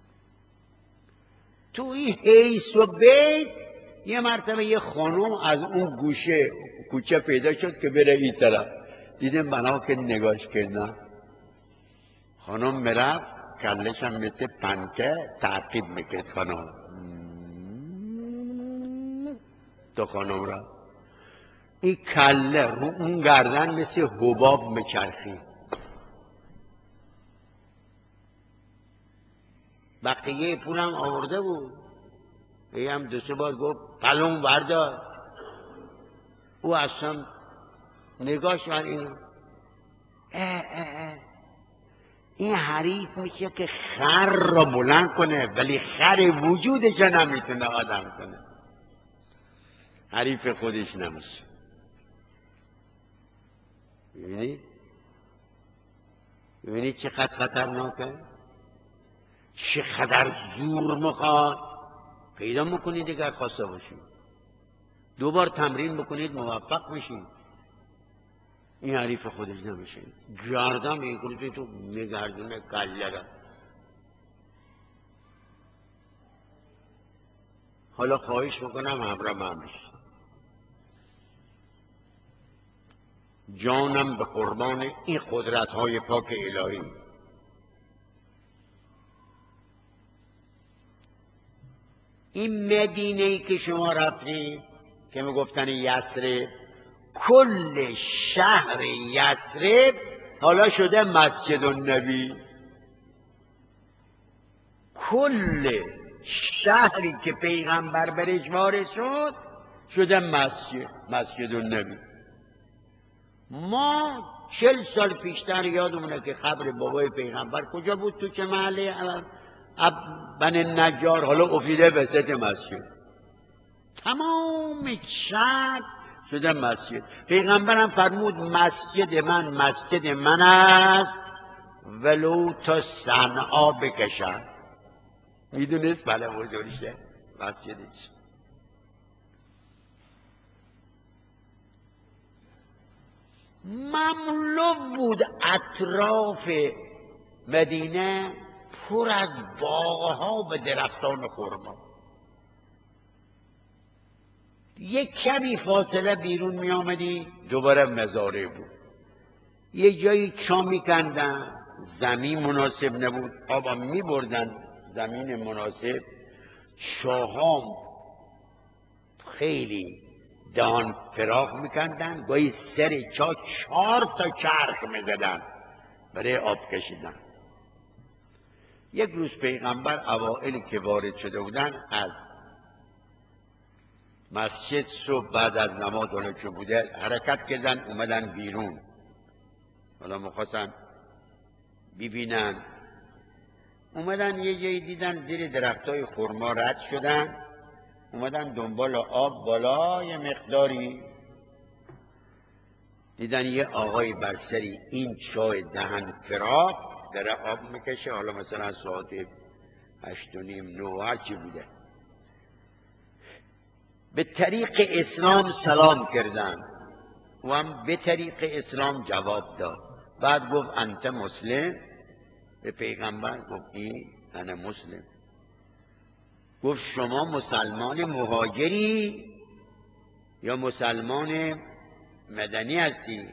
تو این حیث و بیت یه مرتبه یه خانم از اون گوشه کوچه پیدا شد که بره این طرف. دیدم بنا که نگاش کردن، خانم مرفت کلش هم مثل پنکه تعقیب میکرد خانم تو خانم را. این کله رو اون گردن مثل حباب میچرخید. بقیه پولم آورده بود. ای هم 2-3 بار گفت پلون بردار. او اصلا نگاش بر اینو این حریف میشه که خر را بلند کنه ولی خر وجودش نمیتونه آدم کنه. حریف خودش نمیشه. ببینید چقدر خطرناکه، چقدر زور میخواد. پیدا میکنید اگر خواسته باشید، 2 بار تمرین بکنید موفق میشید. این حریف خودش نمیشه. گردم میکنید تو نگردونه کله را. حالا خواهش میکنم همراه من بشید. جانم به قربان این قدرت‌های پاک الهی. این مدینه‌ای که شما رفتید که میگفتن یثرب، کل شهر یثرب حالا شده مسجد النبی. کل شهری که پیغمبر برش وارد شد شده مسجد النبی. ما 40 سال پیشتر یادمونه که قبر بابای پیغمبر کجا بود؟ تو چه محله؟ بن نجار. حالا افتیده وسط مسجد. تمام شهر شده مسجد. پیغمبرم فرمود مسجد من است ولو تا صنعا بکشن. میدونست بله بزرگشه مسجدش. مملو بود اطراف مدینه پر از باغها و درختان خرما. یک کمی فاصله بیرون می آمدی دوباره مزاره بود. یه جایی چا می کندن، زمین مناسب نبود، آبا می بردن زمین مناسب. چاهام خیلی دهان فراخ میکندن، گاهی سر چا 4 تا چرخ میزدن برای آب کشیدن. یک روز پیغمبر اوائلی که وارد شده بودن از مسجد صبح بعد از نماز که بوده حرکت کردن اومدن بیرون. حالا میخواستن ببینن، اومدن یه جایی دیدن زیر درختای خرما رد شدن، اومدن دنبال آب بالا. یه مقداری دیدن یه آقای بر سری این چای دهن فراق داره آب میکشه. حالا مثلا ساعت 8:30 9 هرچی بوده. به طریق اسلام سلام کردن و هم به طریق اسلام جواب داد. بعد گفت انت مسلم؟ به پیغمبر گفت این انا مسلم. گفت شما مسلمان مهاجری یا مسلمان مدنی هستی؟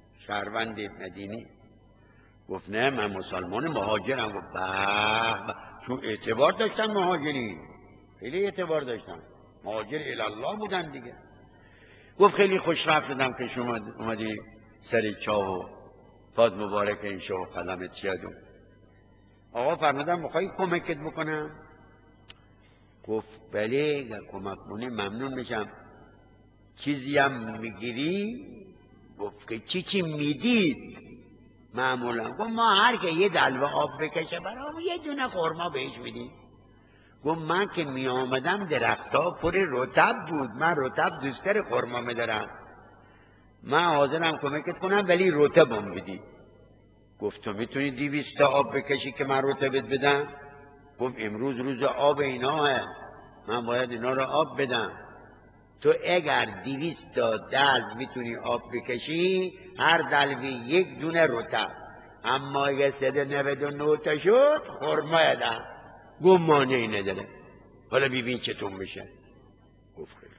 شهروند مدینی؟ گفت نه من مسلمان مهاجرم. گفت به چون اعتبار داشتن مهاجرین، خیلی اعتبار داشتن، مهاجر الله بودن دیگه. گفت خیلی خوشوقت شدم که شما اومدی سر چاه و پاد مبارک این شاه و قلمت چیادون. آقا فرمودن میخوایی کمکت بکنم؟ گفت بله اگر کمک کنی ممنون میشم. چیزی هم میگیری؟ گفت که چی میدید؟ معمولا گفت ما هر که یه دلو آب بکشه برام یه دونه خرما بهش میدیم. گفت من که می آمدم درختها پر رطب بود، من رطب دوستر خرما میدارم، من حاضرم کمکت کنم ولی رطبم بدی. گفت تو میتونی 200 تا آب بکشی که من رطبت بدم؟ گفت امروز روز آب ایناه، من باید اینا رو آب بدم. تو اگر 200 تا دلو میتونی آب بکشی، هر دلوی 1 دونه رطب، اما اگه 399 تا شد خرما دم. گفت مانعی نداره، حالا ببین چطور میشه. گفت خیلی.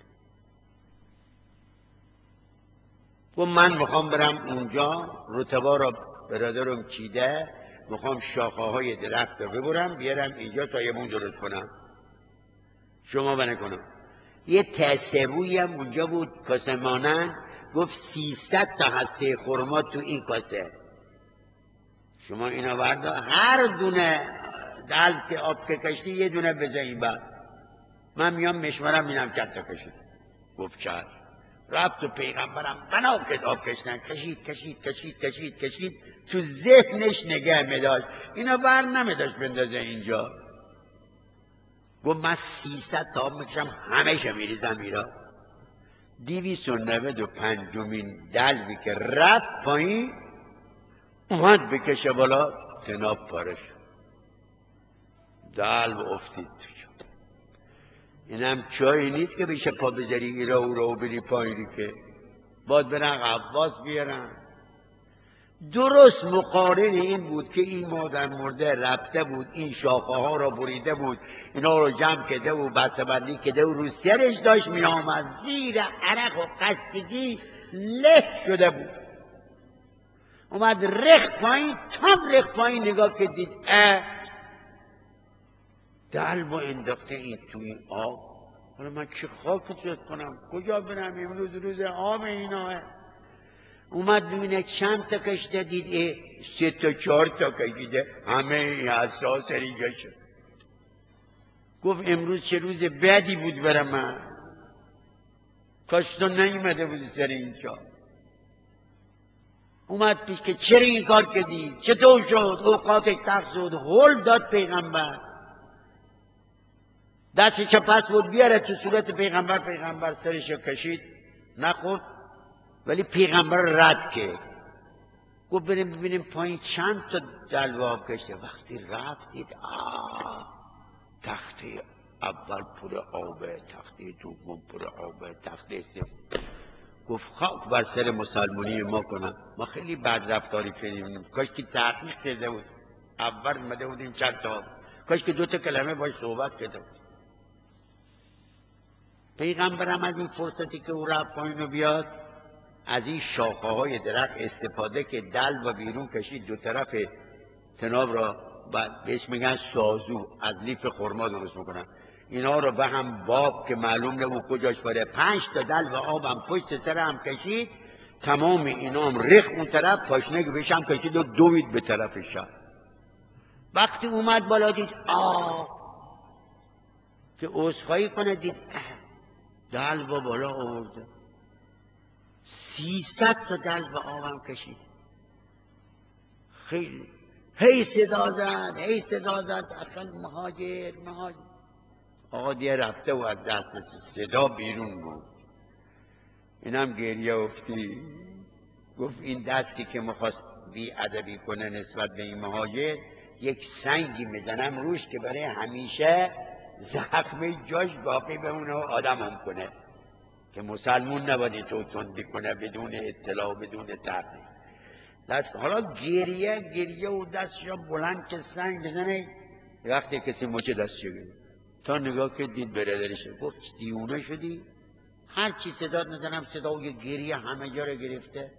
گفت من میخوام برم اونجا، رطبا رو برادرم چیده، میخوام شاخه های درخت رو ببرم بیارم اینجا سایبون درست کنم، شما بنکنم. یه تسبوی هم اونجا بود کاسه مانند. گفت 300 تا هسته خرما تو این کاسه، شما اینا بردار، هر دونه دلو که آب که کشتی یه دونه بزنی، بعد من میام مشورم اینم چند تا کشید. گفت چشم. رفت و پیغمبرم بنا که آب کشتن، کشید کشید کشید کشید کشید، تو ذهنش نگه می‌داشت اینا بر نمی‌داشت بندازه اینجا. گفت من 300 تا آب میکشم همه‌شو میریزم ایران. 295مین دلوی که رفت پایین اومد بکشه بالا، تناب پاره شد، دلو افتید تو. اینم چایی نیست که بشه پا بذاری ایرا او را و بری پایینی، که باید برن غواص بیارن. درست مقارن این بود که این مادر مرده رفته بود، این شاخه ها را بریده بود، اینا رو جمع کده و بسته بندی کده و رو سرش داشت می آمد، زیر عرق و خستگی له شده بود. اومد رخ پایین، تام رخ پایین نگاه که دید دلو انداخته این توی آب. حالا من چه خاک جد کنم، کجا برم، امروز روز آب ایناه. اومد ببینه چند تا کشته، دید 3 تا 4 تا کشیده، همه حساس اینجا شد. گفت امروز چه روز بدی بود برم من، کاش تو نیومده بودی سر اینجا. اومد پیش که چرا این کار کردی، چطور شد، اوقاتش سخت شد. هل داد پیغمبر، دستش پس بود بیاره تو صورت پیغمبر، پیغمبر سرش کشید، نخورد ولی پیغمبر رد کرد. گفت بریم ببینیم پایین چند تا دلو آب کشته. وقتی رفتید تخته اول پر آبه، تخته دوم پر آبه، تخته سوم. گفت خاک بر سر مسلمانی ما کنم، ما خیلی بد رفتاری کردیم، کاش که تحقیق کرده بود، اول اومده بودیم چند تا، کاش که 2 تا کلمه باش صحبت کرده بود. پیغمبرم از این فرصتی که او رفت پایین رو بیاد، از این شاخه های درخت استفاده که دلو و بیرون کشید، 2 طرف تناب را بهش میگن سازو، از لیف خرما درست میکنن، اینا رو به هم باب که معلوم نبود کجاش بره، 5 تا دلو آبم پشت سر هم کشید، تمام اینا هم رخ اون طرف، پاشنه که بهش هم کشید و دوید به طرف شب. وقتی اومد بالا دید که عذرخواهی کنه، دید دلو بالا آورده، 300 تا دلو آبم کشید. خیلی هی صدا زد اصلا مهاجر. آقا دیگه رفته و از دست صدا بیرون بود. اینم گریه افتی. گفت این دستی که میخواست بی ادبی کنه نسبت به این مهاجر، یک سنگی میزنم روش که برای همیشه زخم جاش باقی بمونه و آدم هم کنه، که مسلمون نباید تو تندی کنه بدون اطلاع بدون تحقیق. دست حالا گریه و دستشو بلند که سنگ بزنه، وقتی کسی مچ دستشو گرفت تا نگاه که دید برادرشه. گفت دیونه شدی؟ هر چی صدات نزنم صدای گریه همه جا رو گرفته.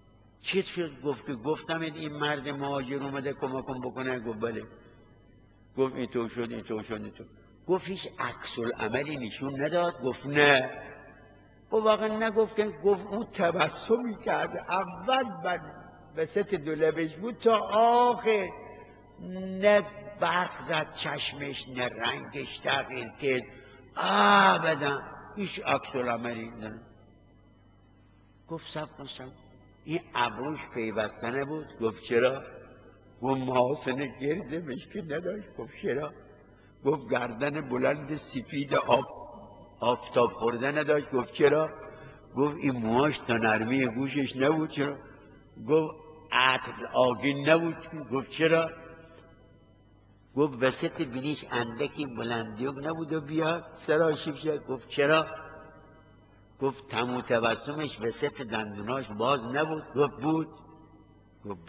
چی شد؟ گفت که گفتم این مرد مهاجر اومده کمکم بکنه. گفت بله. گفت اینطور شد اینطور شد اینطور. گفت هیچ عکس العملی نشون نداد؟ گفت نه. گفت واقعا نگفت که گفت اون تبسمی که از اول وسط دو لبش بود تا آخر نه برق زد چشمش نه رنگش تغییر کرد ابدا هیچ عکس العملی نه. گفت صبر کن این ابروش پیوسته نبود؟ گفت چرا؟ گفت محاسن گرده مشکی نداشت؟ گفت چرا؟ گفت گردن بلند سفید آفتاب خورده نداشت؟ گفت چرا؟ گفت این موهاش تا نرمی گوشش نبود؟ چرا؟ گفت عطر آگین نبود؟ گفت چرا؟ گفت وسط بینیش اندکی بلندیوب نبود و بیاد سراشیب شد؟ گفت چرا؟ گفت تمو تبسمش وسط دندوناش باز نبود؟ گفت بود. گفت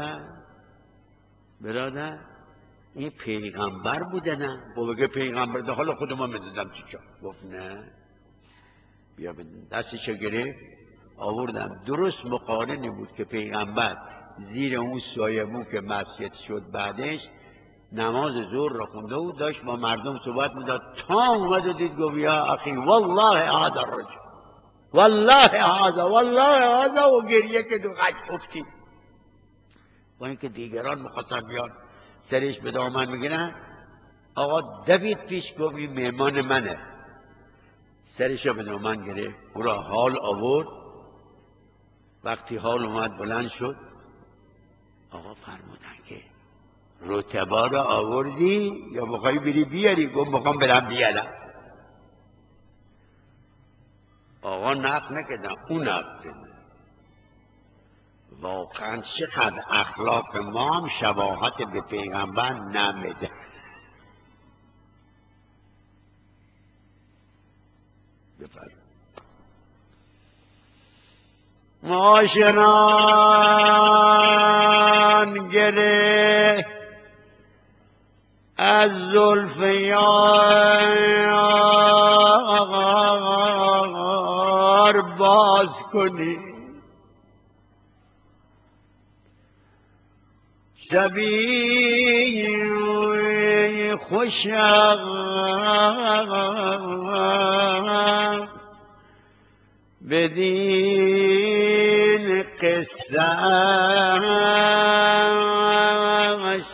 برادر این پیغمبر بوده نه؟ گفت بگه پیغمبر ده حالا خودم هم میدادم چی چا؟ گفت نه. بیا بدن دستشو گرفت آوردم درست مقارنی بود که پیغمبر زیر اون سایمون که مسجد شد بعدش نماز ظهر را خونده بود داشت با مردم صحبت میداد تا اومد و دید گفت یا اخی والله هذا الرجل والله هذا و گریه که دو خش افتید. با اینکه دیگران میخواستن بیان سرش به دامن میگیرن آقا دوید پیش گفت این مهمان منه. سرش به دامن گرفت او را حال آورد. وقتی حال اومد بلند شد آقا فرمودن که رتبا را آوردی یا بخوای بری بیاری؟ گفت میخوام برم بیارم. آقا نقل نکردم اون نقل کرد. واقعا چقدر اخلاق ما هم شباهت به پیغمبر نمیده. معاشران گره از زلف یار باز کنی شبی خوش بدین قصهش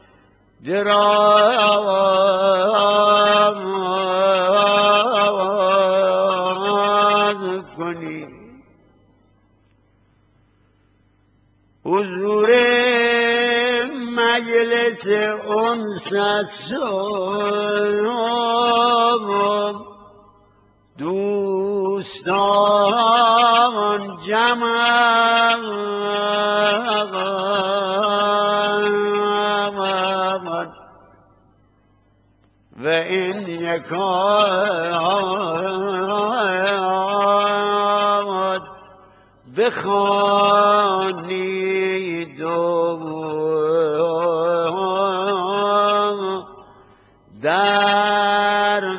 دراز کنی حضور مجلس انس صبح دوستان جمع و این یکات بخوانید و در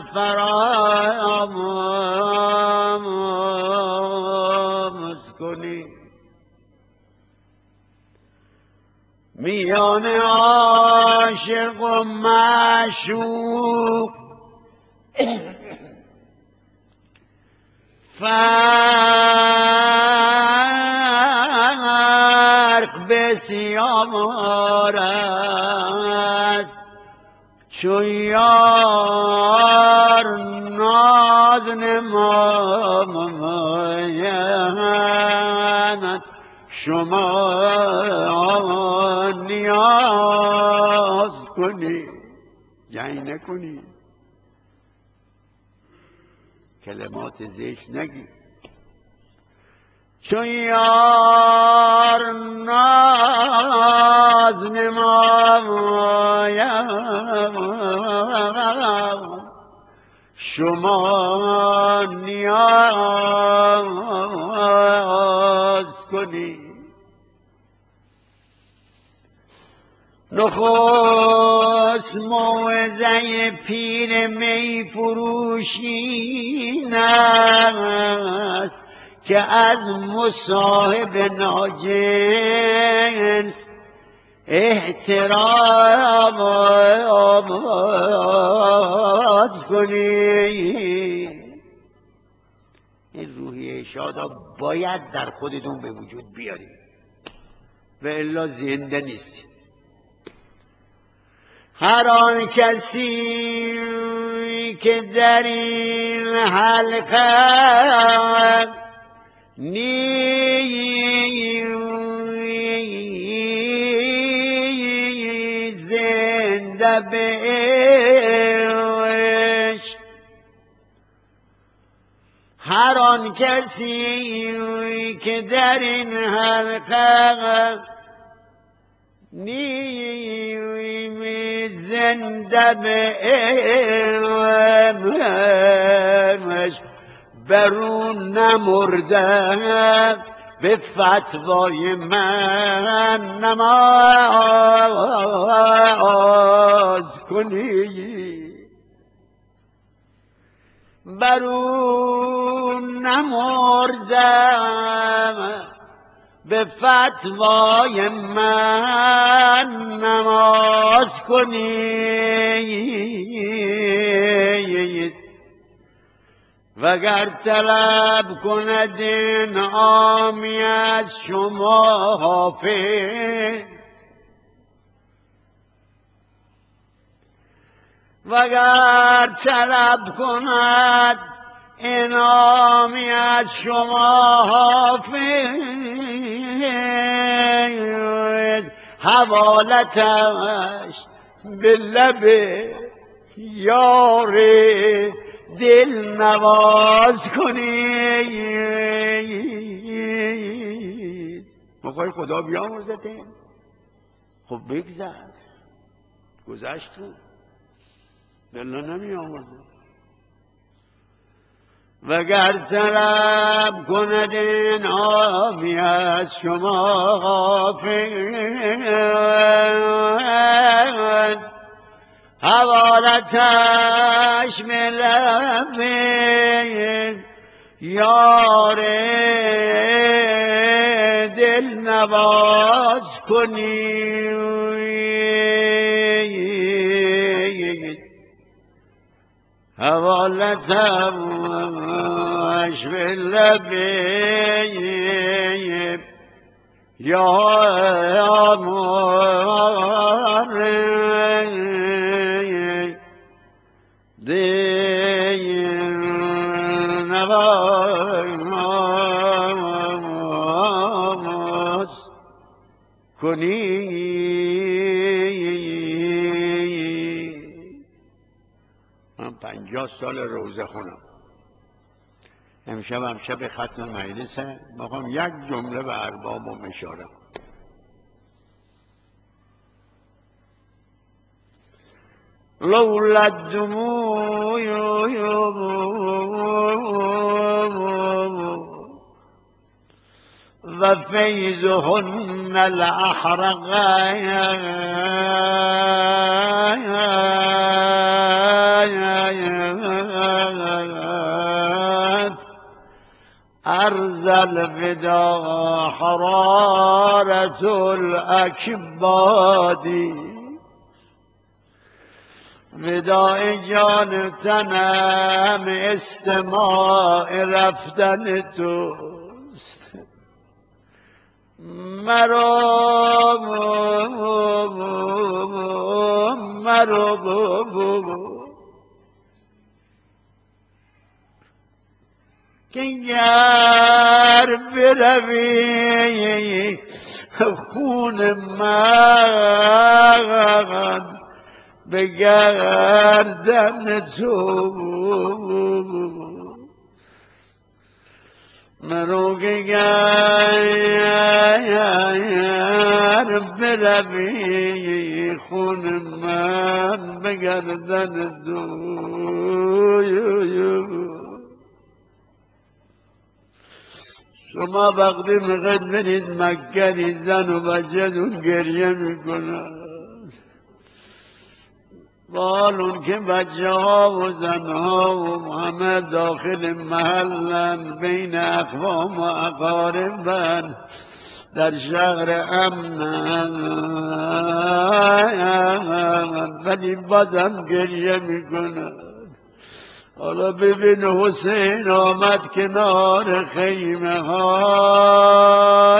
فراموش کنی میان عاشق و معشوق فرق بسیار است چو یار ناز نماید شما نیاز کنی یعنی نکنی کلمات زشت نگی چو یار ناز نماید شما نیاز کنی نخست موعظه پیر می فروشین است که از مصاحب ناجنس احترام کنید. این روحیه شادا باید در خودتون به وجود بیارید و الا زنده نیست. هر آن کسی که در این حلقه زنده به عشق، هر آن کسی که در این حلقه زنده به عشق برون نمرده به فتوای من نماز کنی. برون نمرده به فتوای من نماز کنید. وگر طلب کند انعامی از شما حافظ، وگر طلب کند انعامی از شما حافظ، حوالتش به لب یار دل نواز کنید. میخوای خدا بیامرزته؟ خب بگذر، گذشت تو بلا نمی آمرزه. وگر طلب کند انعامی از شما حافظ، حوالتش به لب یار دل نواز کنید. حوالتش به لب یار دل نواز کنید. من 50 سال روزه خونم. امشب شب ختم مجلسه، میخوام یک جمله به اربابم اشاره کنم. لولا الدموع و فیضهن الأحرقات أرز الوداع حرارة الأكباد. وداع جان تنم استماع رفتن توست. مرو که گر بروی خون من به گردن تو، مرو که گر بروی خون من به گردن تو. شما وقتی میخواید برید مکه، زن و بچه‌تون گریه میکنن، بالون که بچه ها و زن ها و همه داخل محلن، بین اقوام و اقاربن، در شهر امن، ولی بازم گریه میکنه. حالا ببین حسین آمد کنار خیمه ها،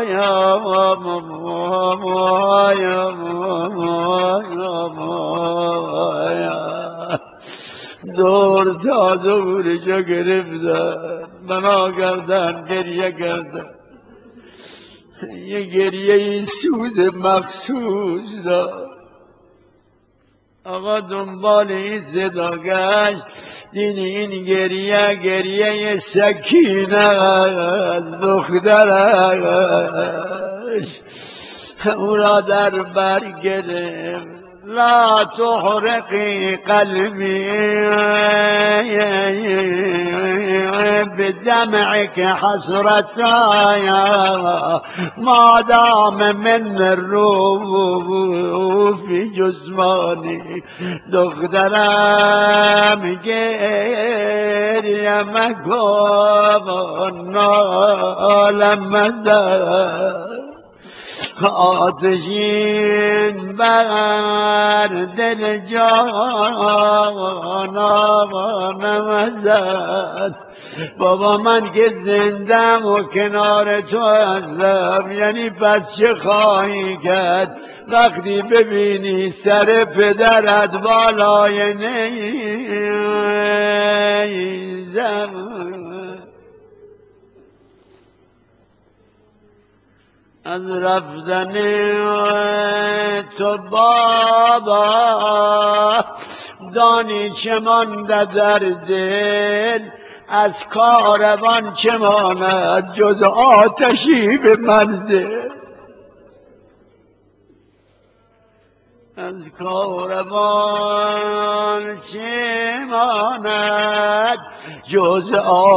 دور تا دورشو گرفتن، بنا کردن، گریه کردن. یه گریه سوز مخصوص دار. آقا دنبال این صدا گشت، دید این گریه سکینه از دخترش، او را در بر گرفت. لا تحرقی قلبی بدمعك حسرتایا ما دام من الروح في جسمانی. دخترم گریه مکن، نالم مزد، آتشین بر دل جانم زد. بابا من که زندم و کنار تو هستم، یعنی پس چه خواهی کرد وقتی ببینی سر پدرت بالای نیزم. از رفتن تو بابا دانی چه مانده در دل، از کاروان چه ماند جز آتشی به منزل. از کاروان چه ماند جز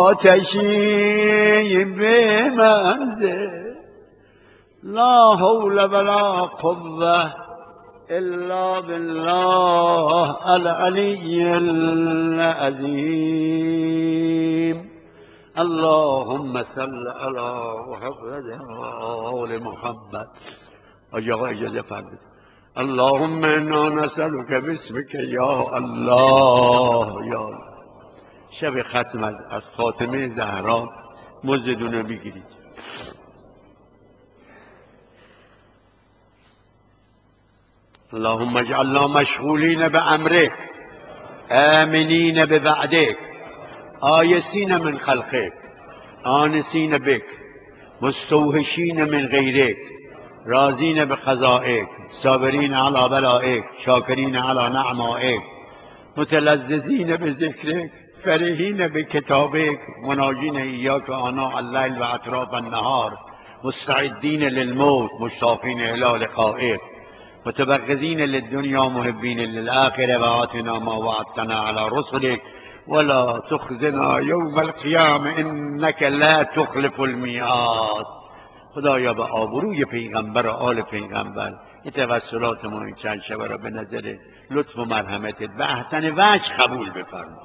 آتشی به منزل. لا حول ولا قوة إلا بالله العلي العظيم. اللهم صل على محمد وآل محمد. آقا اجازه فرمایید. اللهم انا نسألك باسمك یا الله یا الله. شب ختم از فاطمه زهرا مزدونه بگیرید. اللهم اجعلنا مشغولين بأمرك آمنين بوعدك آيسين من خلقك آنسين بك مستوحشين من غيرك راضين بقضائك صابرين على بلائك شاكرين على نعمائك متلذذين بذكرك فرحين بكتابك مناجين إياك آناء الليل وأطراف النهار مستعدين للموت مشتاقين إلى لقائك متبغضين للدنيا محبين للآخرة وآتنا ما وعدتنا على رسلك ولا تخزنا يوم القيامة إنك لا تخلف الميعاد. خدایا به آبروی پیغمبر و آل پیغمبر این توسلات ما این چند شبه را به نظر لطف و مرحمتت به احسن وجه قبول بفرما.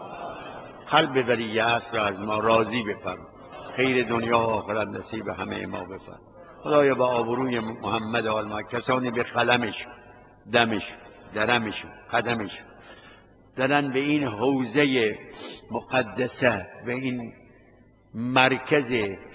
قلب ولی اصل را از ما راضی بفرما. خیر دنیا و آخرت نصیب همه ما بفرما. خدایا با آبروی محمد و آل کسانی به قلمش دمش درمش قدمش دارن به این حوزه مقدسه به این مرکز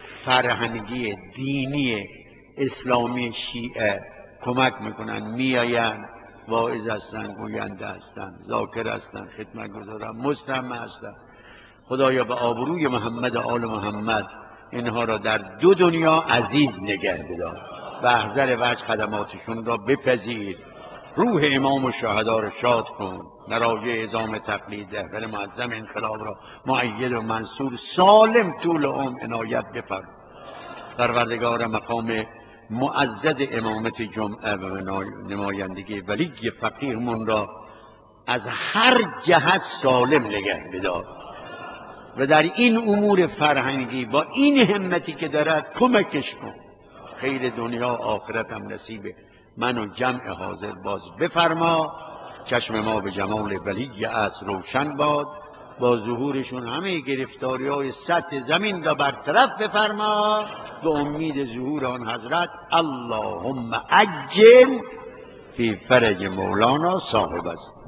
فرهنگی دینی اسلامی شیعه کمک میکنن، میاین واعظ هستن، گوینده هستن، ذاکر هستن، خدمتگزارن، مستمع هستن. خدایا به آبروی محمد و آل محمد اینها را در دو دنیا عزیز نگه بدار. به احضر وجه خدماتشون را بپذیر. روح امام و شهدا را شاد کن. مراجع اعظام تقلید رهبر معظم انقلاب را مؤید و منصور سالم طول عمر عنایت بفرما. پروردگار مقام معزز امامت جمعه و نمایندگی ولی فقیهمون را از هر جهت سالم نگه بدار و در این امور فرهنگی با این همتی که دارد کمکش کن. خیر دنیا آخرت هم نصیب من و جمع حاضر باز بفرما. چشم ما به جمال ولی اصل روشن باد. با ظهورشون همه گرفتاری های سطح زمین را برطرف بفرما. به امید ظهور آن حضرت اللهم عجل فی فرج مولانا صاحب است.